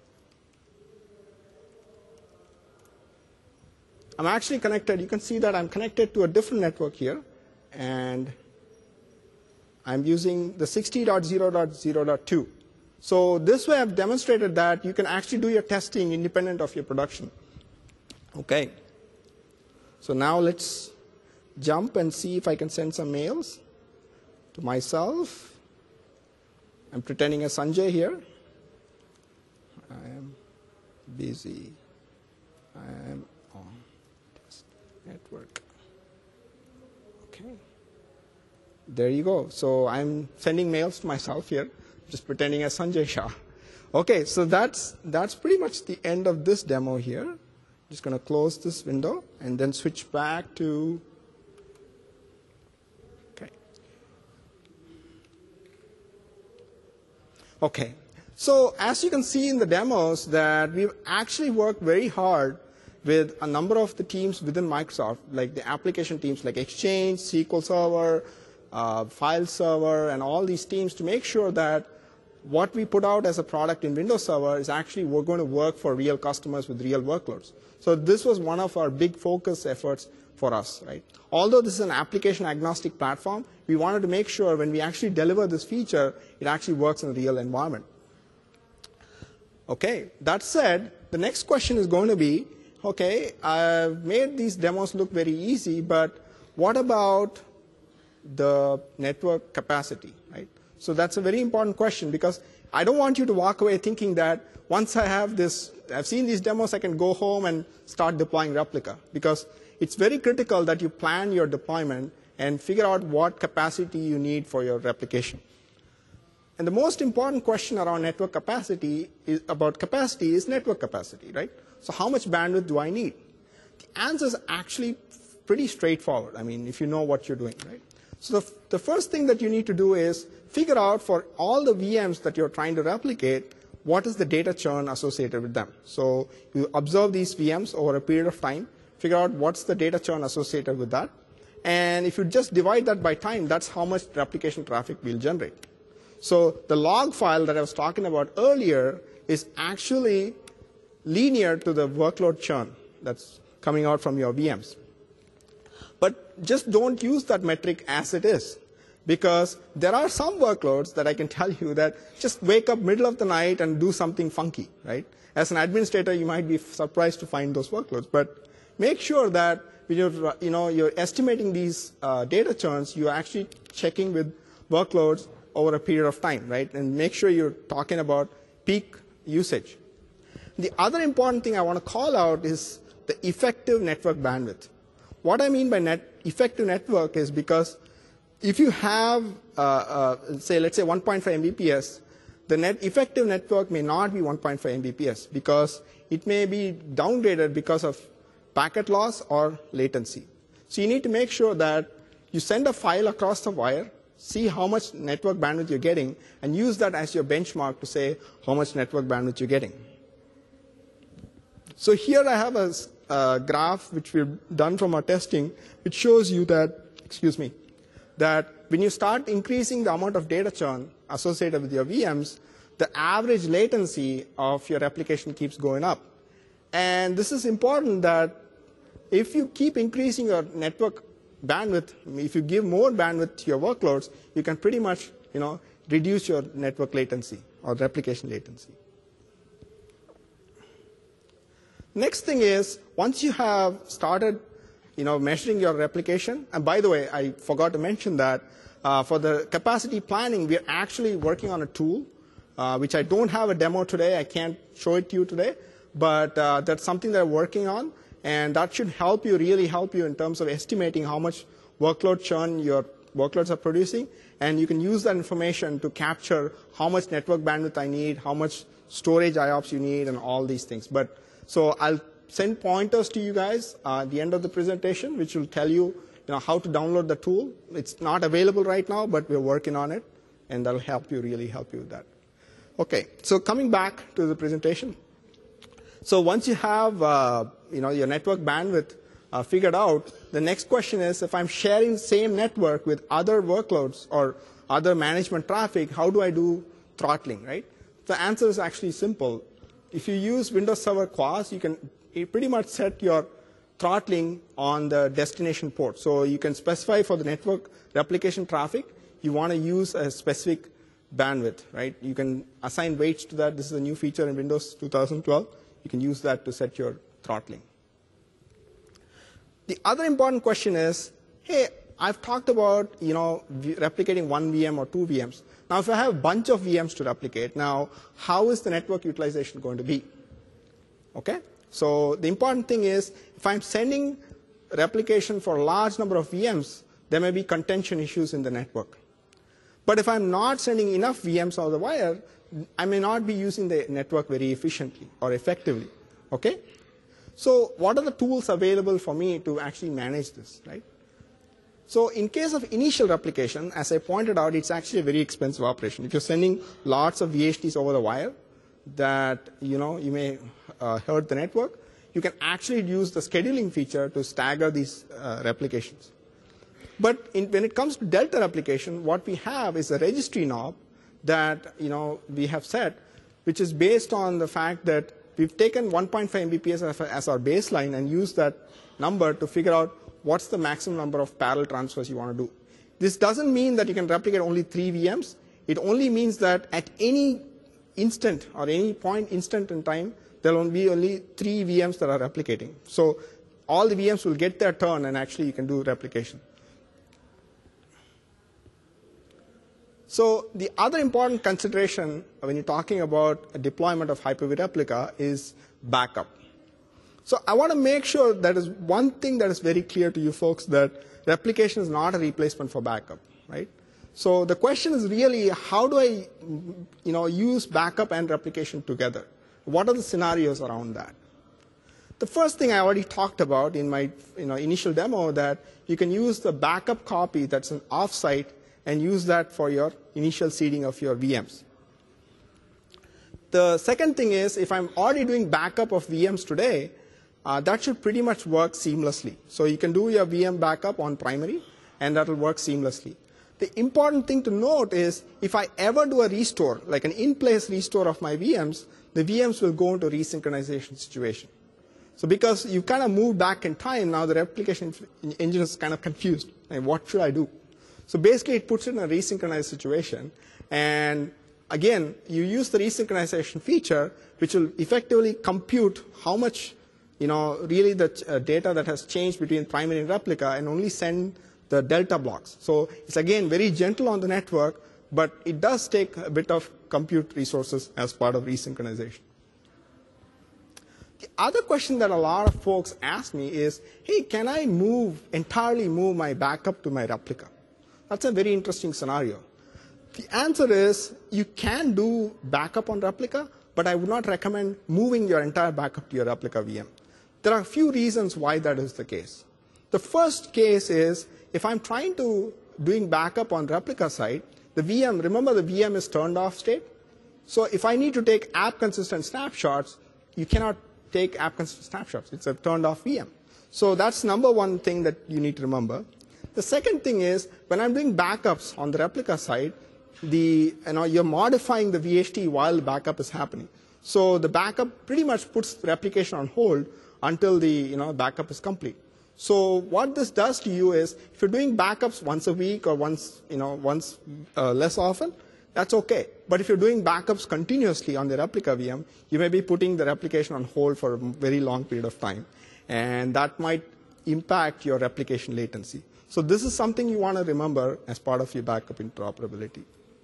A: You can see that I'm connected to a different network here. And I'm using the 60.0.0.2. So this way I've demonstrated that you can actually do your testing independent of your production. Okay. So now let's jump and see if I can send some mails to myself. I'm pretending as Sanjay here. I am busy. I am on test network. Okay. There you go. So I'm sending mails to myself here, just pretending as Sanjay Shah. Okay, so that's pretty much the end of this demo here. Just going to close this window and then switch back to. Okay. So as you can see in the demos that we've actually worked very hard with a number of the teams within Microsoft, like the application teams like Exchange, SQL Server, File Server, and all these teams to make sure that what we put out as a product in Windows Server is actually going to work for real customers with real workloads. So this was one of our big focus efforts for us, right? Although this is an application agnostic platform, we wanted to make sure when we actually deliver this feature, it actually works in a real environment. Okay, that said, the next question is going to be, okay, I've made these demos look very easy, but what about the network capacity, right? So that's a very important question because I don't want you to walk away thinking that once I have this, I've seen these demos, I can go home and start deploying Replica, because it's very critical that you plan your deployment and figure out what capacity you need for your replication. And the most important question around network capacity is network capacity, right? So how much bandwidth do I need? The answer is actually pretty straightforward. I mean, if you know what you're doing, right? So the first thing that you need to do is figure out for all the VMs that you're trying to replicate, what is the data churn associated with them. So you observe these VMs over a period of time, figure out what's the data churn associated with that. And if you just divide that by time, that's how much replication traffic we'll generate. So the log file that I was talking about earlier is actually linear to the workload churn that's coming out from your VMs. But just don't use that metric as it is, because there are some workloads that I can tell you that just wake up middle of the night and do something funky, right? As an administrator, you might be surprised to find those workloads, but make sure that when you're estimating these data churns, you're actually checking with workloads over a period of time, right? And make sure you're talking about peak usage. The other important thing I want to call out is the effective network bandwidth. what I mean by effective network is because if you have, let's say 1.5 Mbps, the effective network may not be 1.5 Mbps because it may be downgraded because of packet loss or latency. So you need to make sure that you send a file across the wire, see how much network bandwidth you're getting, and use that as your benchmark to say how much network bandwidth you're getting. So here I have a graph which we've done from our testing, which shows you that, that when you start increasing the amount of data churn associated with your VMs, the average latency of your application keeps going up. And this is important that if you keep increasing your network bandwidth, if you give more bandwidth to your workloads, you can pretty much reduce your network latency or replication latency. Next thing is, once you have started measuring your replication, and by the way, I forgot to mention that for the capacity planning, we are actually working on a tool, which I don't have a demo today. I can't show it to you today, but that's something that we're working on, and that should help you, really help you in terms of estimating how much workload churn your workloads are producing, and you can use that information to capture how much network bandwidth I need, how much storage IOPS you need, and all these things. So I'll send pointers to you guys at the end of the presentation, which will tell you, how to download the tool. It's not available right now, but we're working on it, and that'll help you, really help you with that. Okay, so coming back to the presentation. So once you have your network bandwidth figured out, the next question is, if I'm sharing the same network with other workloads or other management traffic, how do I do throttling, right? The answer is actually simple. If you use Windows Server QoS, you can pretty much set your throttling on the destination port. So you can specify for the network replication traffic, you want to use a specific bandwidth, right? You can assign weights to that. This is a new feature in Windows 2012. You can use that to set your throttling. The other important question is, hey, I've talked about replicating one VM or two VMs. Now, if I have a bunch of VMs to replicate, now how is the network utilization going to be? Okay, so the important thing is, if I'm sending replication for a large number of VMs, there may be contention issues in the network. But if I'm not sending enough VMs over the wire, I may not be using the network very efficiently or effectively. Okay, so what are the tools available for me to actually manage this, right? So in case of initial replication, as I pointed out, it's actually a very expensive operation. If you're sending lots of VHTs over the wire that you may hurt the network, you can actually use the scheduling feature to stagger these replications. But when it comes to Delta replication, what we have is a registry knob that we have set, which is based on the fact that we've taken 1.5 Mbps as our baseline and used that number to figure out what's the maximum number of parallel transfers you want to do. This doesn't mean that you can replicate only 3 VMs. It only means that at any instant or any point instant in time, there will be only 3 VMs that are replicating. So all the VMs will get their turn, and actually you can do replication. So the other important consideration when you're talking about a deployment of Hyper-V Replica is backup. So I want to make sure that is one thing that is very clear to you folks, that replication is not a replacement for backup, right? So the question is really, how do I use backup and replication together? What are the scenarios around that? The first thing I already talked about in my initial demo, that you can use the backup copy that's an offsite and use that for your initial seeding of your VMs. The second thing is, if I'm already doing backup of VMs today, that should pretty much work seamlessly. So you can do your VM backup on primary, and that will work seamlessly. The important thing to note is, if I ever do a restore, like an in-place restore of my VMs, the VMs will go into resynchronization situation. So because you kind of moved back in time, now the replication engine is kind of confused. Like, what should I do? So basically, it puts it in a resynchronized situation. And again, you use the resynchronization feature, which will effectively compute how much, really the data that has changed between primary and replica, and only send the delta blocks. So it's again very gentle on the network, but it does take a bit of compute resources as part of resynchronization. The other question that a lot of folks ask me is, hey, can I entirely move my backup to my replica? That's a very interesting scenario. The answer is, you can do backup on replica, but I would not recommend moving your entire backup to your replica VM. There are a few reasons why that is the case. The first case is, if I'm trying to doing backup on replica side, the VM, remember the VM is turned off state? So if I need to take app consistent snapshots, you cannot take app consistent snapshots. It's a turned off VM. So that's number one thing that you need to remember. The second thing is, when I'm doing backups on the replica side, you're modifying the VHT while the backup is happening. So the backup pretty much puts the replication on hold until the backup is complete. So what this does to you is, if you're doing backups once a week or once less often, that's okay. But if you're doing backups continuously on the replica VM, you may be putting the replication on hold for a very long period of time. And that might impact your replication latency. So this is something you want to remember as part of your backup interoperability.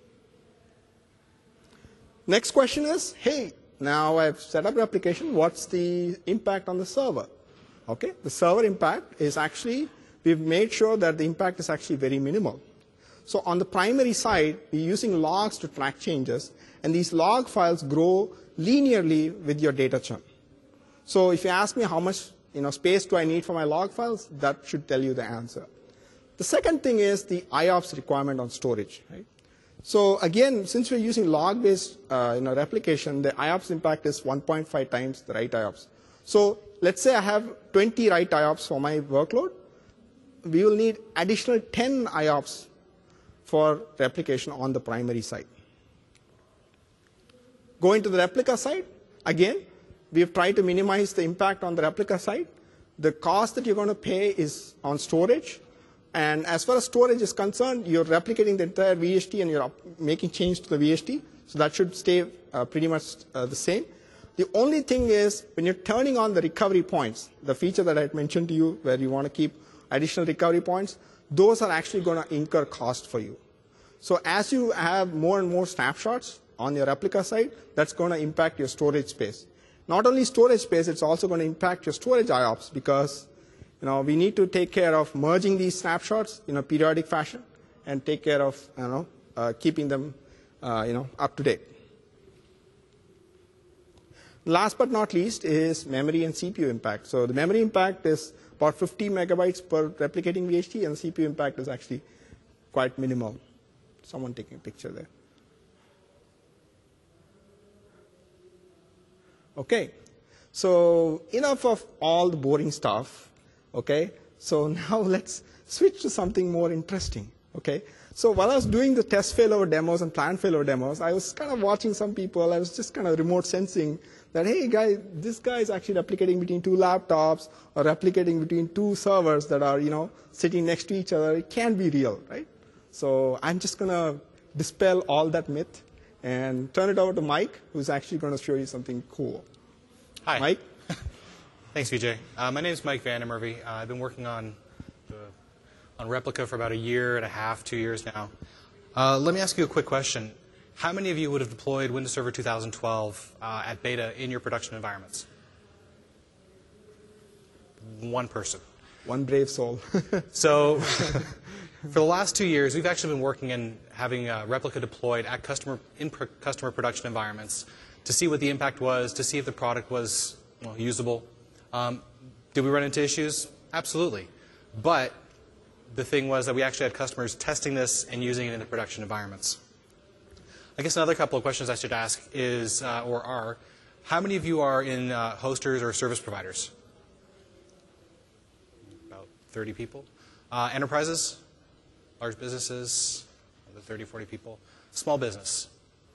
A: Next question is, hey, now I've set up replication. What's the impact on the server? Okay, the server impact is actually, we've made sure that the impact is actually very minimal. So on the primary side, we're using logs to track changes, and these log files grow linearly with your data churn. So if you ask me how much space do I need for my log files, that should tell you the answer. The second thing is the IOPS requirement on storage. Right? So again, since we're using log-based replication, the IOPS impact is 1.5 times the write IOPS. So let's say I have 20 write IOPS for my workload. We will need additional 10 IOPS for replication on the primary side. Going to the replica side, again, we have tried to minimize the impact on the replica side. The cost that you're going to pay is on storage. And as far as storage is concerned, you're replicating the entire VHT and you're making change to the VHT. So that should stay pretty much the same. The only thing is, when you're turning on the recovery points, the feature that I had mentioned to you where you want to keep additional recovery points, those are actually going to incur cost for you. So as you have more and more snapshots on your replica side, that's going to impact your storage space. Not only storage space, it's also going to impact your storage IOPS because we need to take care of merging these snapshots in a periodic fashion and take care of keeping them up to date. Last but not least is memory and CPU impact. So the memory impact is about 50 megabytes per replicating VHT, and the CPU impact is actually quite minimal. Someone taking a picture there. Okay, so enough of all the boring stuff. Okay, so now let's switch to something more interesting. Okay, so while I was doing the test failover demos and plan failover demos, I was kind of watching some people. I was just kind of remote sensing that, hey, this guy is actually replicating between two laptops or replicating between two servers that are, sitting next to each other. It can't be real, right? So I'm just going to dispel all that myth and turn it over to Mike, who's actually going to show you something cool.
B: Hi.
A: Mike?
B: Thanks, Vijay. My name is Mike Vandermerve. I've been working on Replica for about a year and a half, 2 years now. Let me ask you a quick question. How many of you would have deployed Windows Server 2012 at beta in your production environments? One person.
A: One brave soul.
B: So for the last 2 years, we've actually been working and having Replica deployed at customer production environments to see what the impact was, to see if the product was usable. Did we run into issues? Absolutely. But the thing was that we actually had customers testing this and using it in the production environments. I guess another couple of questions I should ask is, how many of you are in hosters or service providers? About 30 people. Enterprises, large businesses, another 30, 40 people. Small business,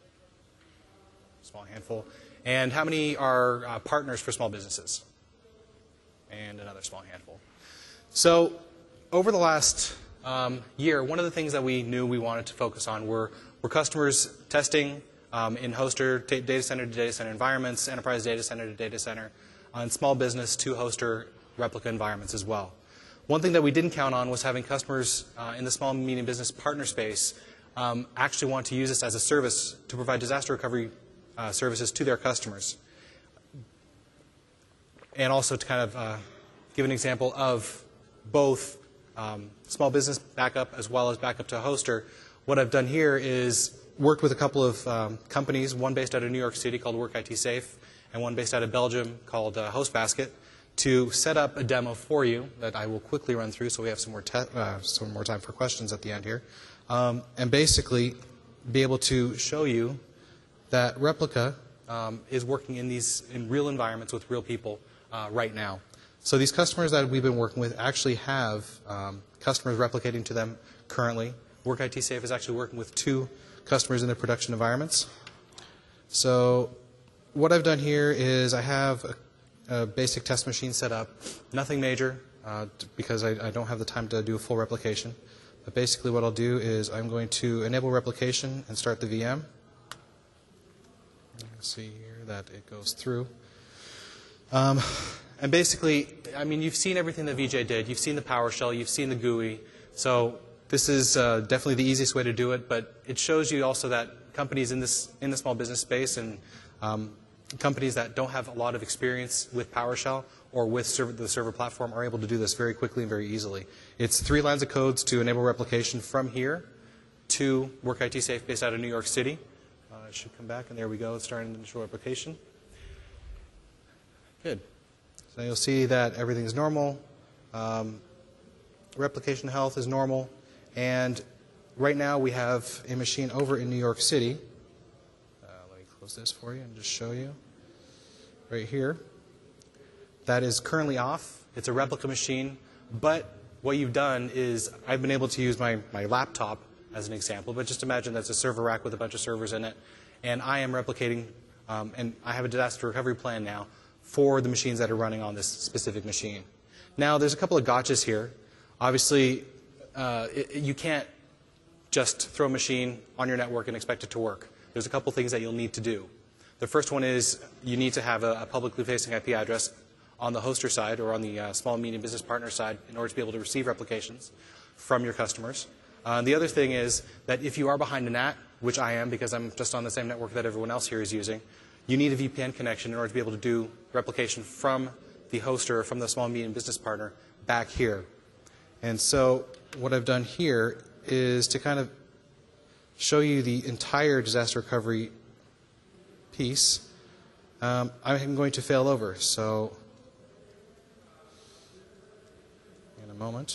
B: small handful. And how many are partners for small businesses? And another small handful. So over the last year, one of the things that we knew we wanted to focus on were customers testing in hoster data center to data center environments, enterprise data center to data center, and small business to hoster replica environments as well. One thing that we didn't count on was having customers in the small and medium business partner space actually want to use this as a service to provide disaster recovery services to their customers. And also to kind of give an example of both small business backup as well as backup to a hoster, what I've done here is worked with a couple of companies, one based out of New York City called Work IT Safe, and one based out of Belgium called HostBasket, to set up a demo for you that I will quickly run through so we have some more time for questions at the end here. And basically be able to show you that Replica is working in real environments with real people right now. So these customers that we've been working with actually have customers replicating to them currently. Work IT Safe is actually working with 2 customers in their production environments. So what I've done here is I have a basic test machine set up, nothing major because I don't have the time to do a full replication. But basically what I'll do is I'm going to enable replication and start the VM. You can see here that it goes through. And basically, I mean, you've seen everything that VJ did. You've seen the PowerShell. You've seen the GUI. So this is definitely the easiest way to do it. But it shows you also that companies in the small business space and companies that don't have a lot of experience with PowerShell or with the server platform are able to do this very quickly and very easily. It's 3 lines of codes to enable replication from here to Work IT Safe based out of New York City. It should come back, and there we go. It's starting the initial replication. Good. So you'll see that everything is normal. Replication health is normal. And right now we have a machine over in New York City. Let me close this for you and just show you. Right here. That is currently off. It's a replica machine. But what you've done is I've been able to use my laptop as an example. But just imagine that's a server rack with a bunch of servers in it. And I am replicating, and I have a disaster recovery plan now for the machines that are running on this specific machine. Now, there's a couple of gotchas here. Obviously, you can't just throw a machine on your network and expect it to work. There's a couple things that you'll need to do. The first one is you need to have a publicly facing IP address on the hoster side or on the small and medium business partner side in order to be able to receive replications from your customers. The other thing is that if you are behind a NAT, which I am because I'm just on the same network that everyone else here is using, you need a VPN connection in order to be able to do replication from the hoster or from the small and medium business partner back here. And so what I've done here is to kind of show you the entire disaster recovery piece. I'm going to fail over. So in a moment,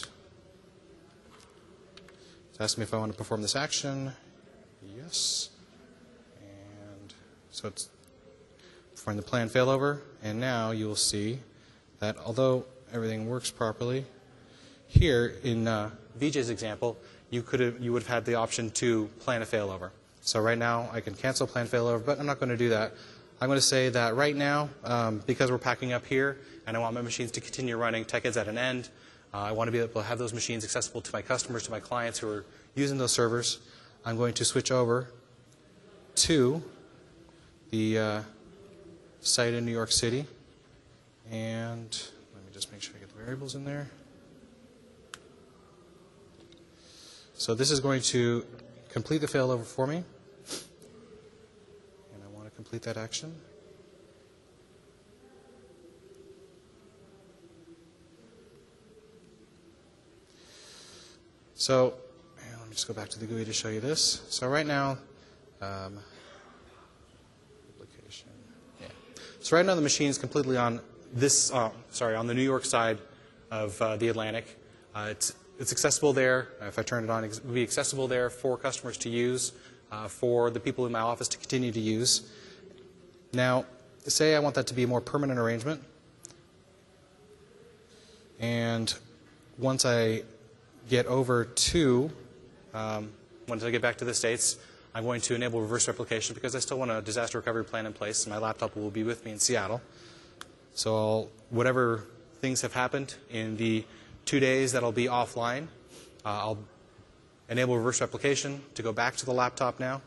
B: it's asking me if I want to perform this action. Yes. And so it's performing the plan failover. And now you will see that although everything works properly, here in VJ's example, you would have had the option to plan a failover. So right now I can cancel plan failover, but I'm not going to do that. I'm going to say that right now, because we're packing up here and I want my machines to continue running, TechEd's at an end. I want to be able to have those machines accessible to my customers, to my clients who are using those servers. I'm going to switch over to the site in New York City. And let me just make sure I get the variables in there. So this is going to complete the failover for me. And I want to complete that action. So let me just go back to the GUI to show you this. So right now, application. Yeah. So right now the machine is completely on this. On the New York side of the Atlantic. It's accessible there. If I turn it on, it will be accessible there for customers to use, for the people in my office to continue to use. Now, say I want that to be a more permanent arrangement. And once I get over to, once I get back to the States, I'm going to enable reverse replication because I still want a disaster recovery plan in place. And my laptop will be with me in Seattle. So whatever things have happened in the 2 days that I'll be offline, I'll enable reverse replication to go back to the laptop now.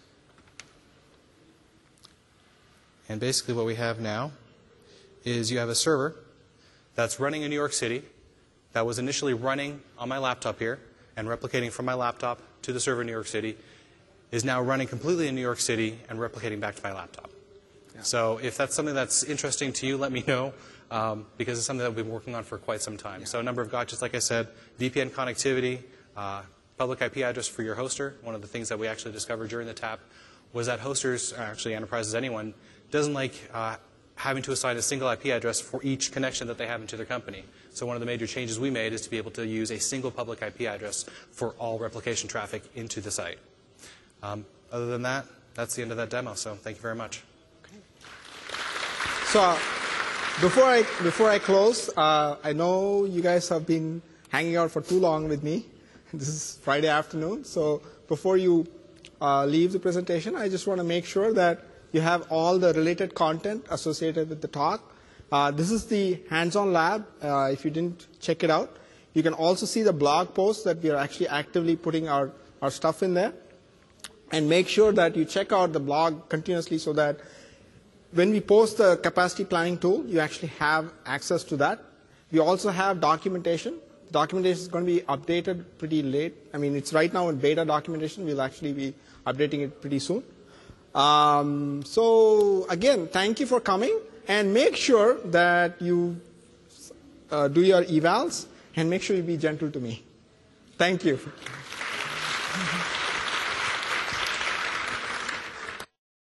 B: And basically what we have now is you have a server that's running in New York City that was initially running on my laptop here and replicating from my laptop to the server in New York City, is now running completely in New York City and replicating back to my laptop. Yeah. So if that's something that's interesting to you, let me know. because it's something that we've been working on for quite some time. So a number of gotchas, like I said, VPN connectivity, public IP address for your hoster. One of the things that we actually discovered during the TAP was that hosters, actually enterprises, anyone, doesn't like having to assign a single IP address for each connection that they have into their company. So one of the major changes we made is to be able to use a single public IP address for all replication traffic into the site. Other than that, that's the end of that demo. So thank you very much.
A: Okay. So before I close, I know you guys have been hanging out for too long with me. This is Friday afternoon. So before you leave the presentation, I just want to make sure that you have all the related content associated with the talk. This is the hands-on lab. If you didn't check it out, you can also see the blog post that we are actually actively putting our stuff in there. And make sure that you check out the blog continuously so that when we post the capacity planning tool, you actually have access to that. We also have documentation. The documentation is going to be updated pretty late. I mean, it's right now in beta documentation. We'll actually be updating it pretty soon. So again, thank you for coming, and make sure that you do your evals, and make sure you be gentle to me. Thank you.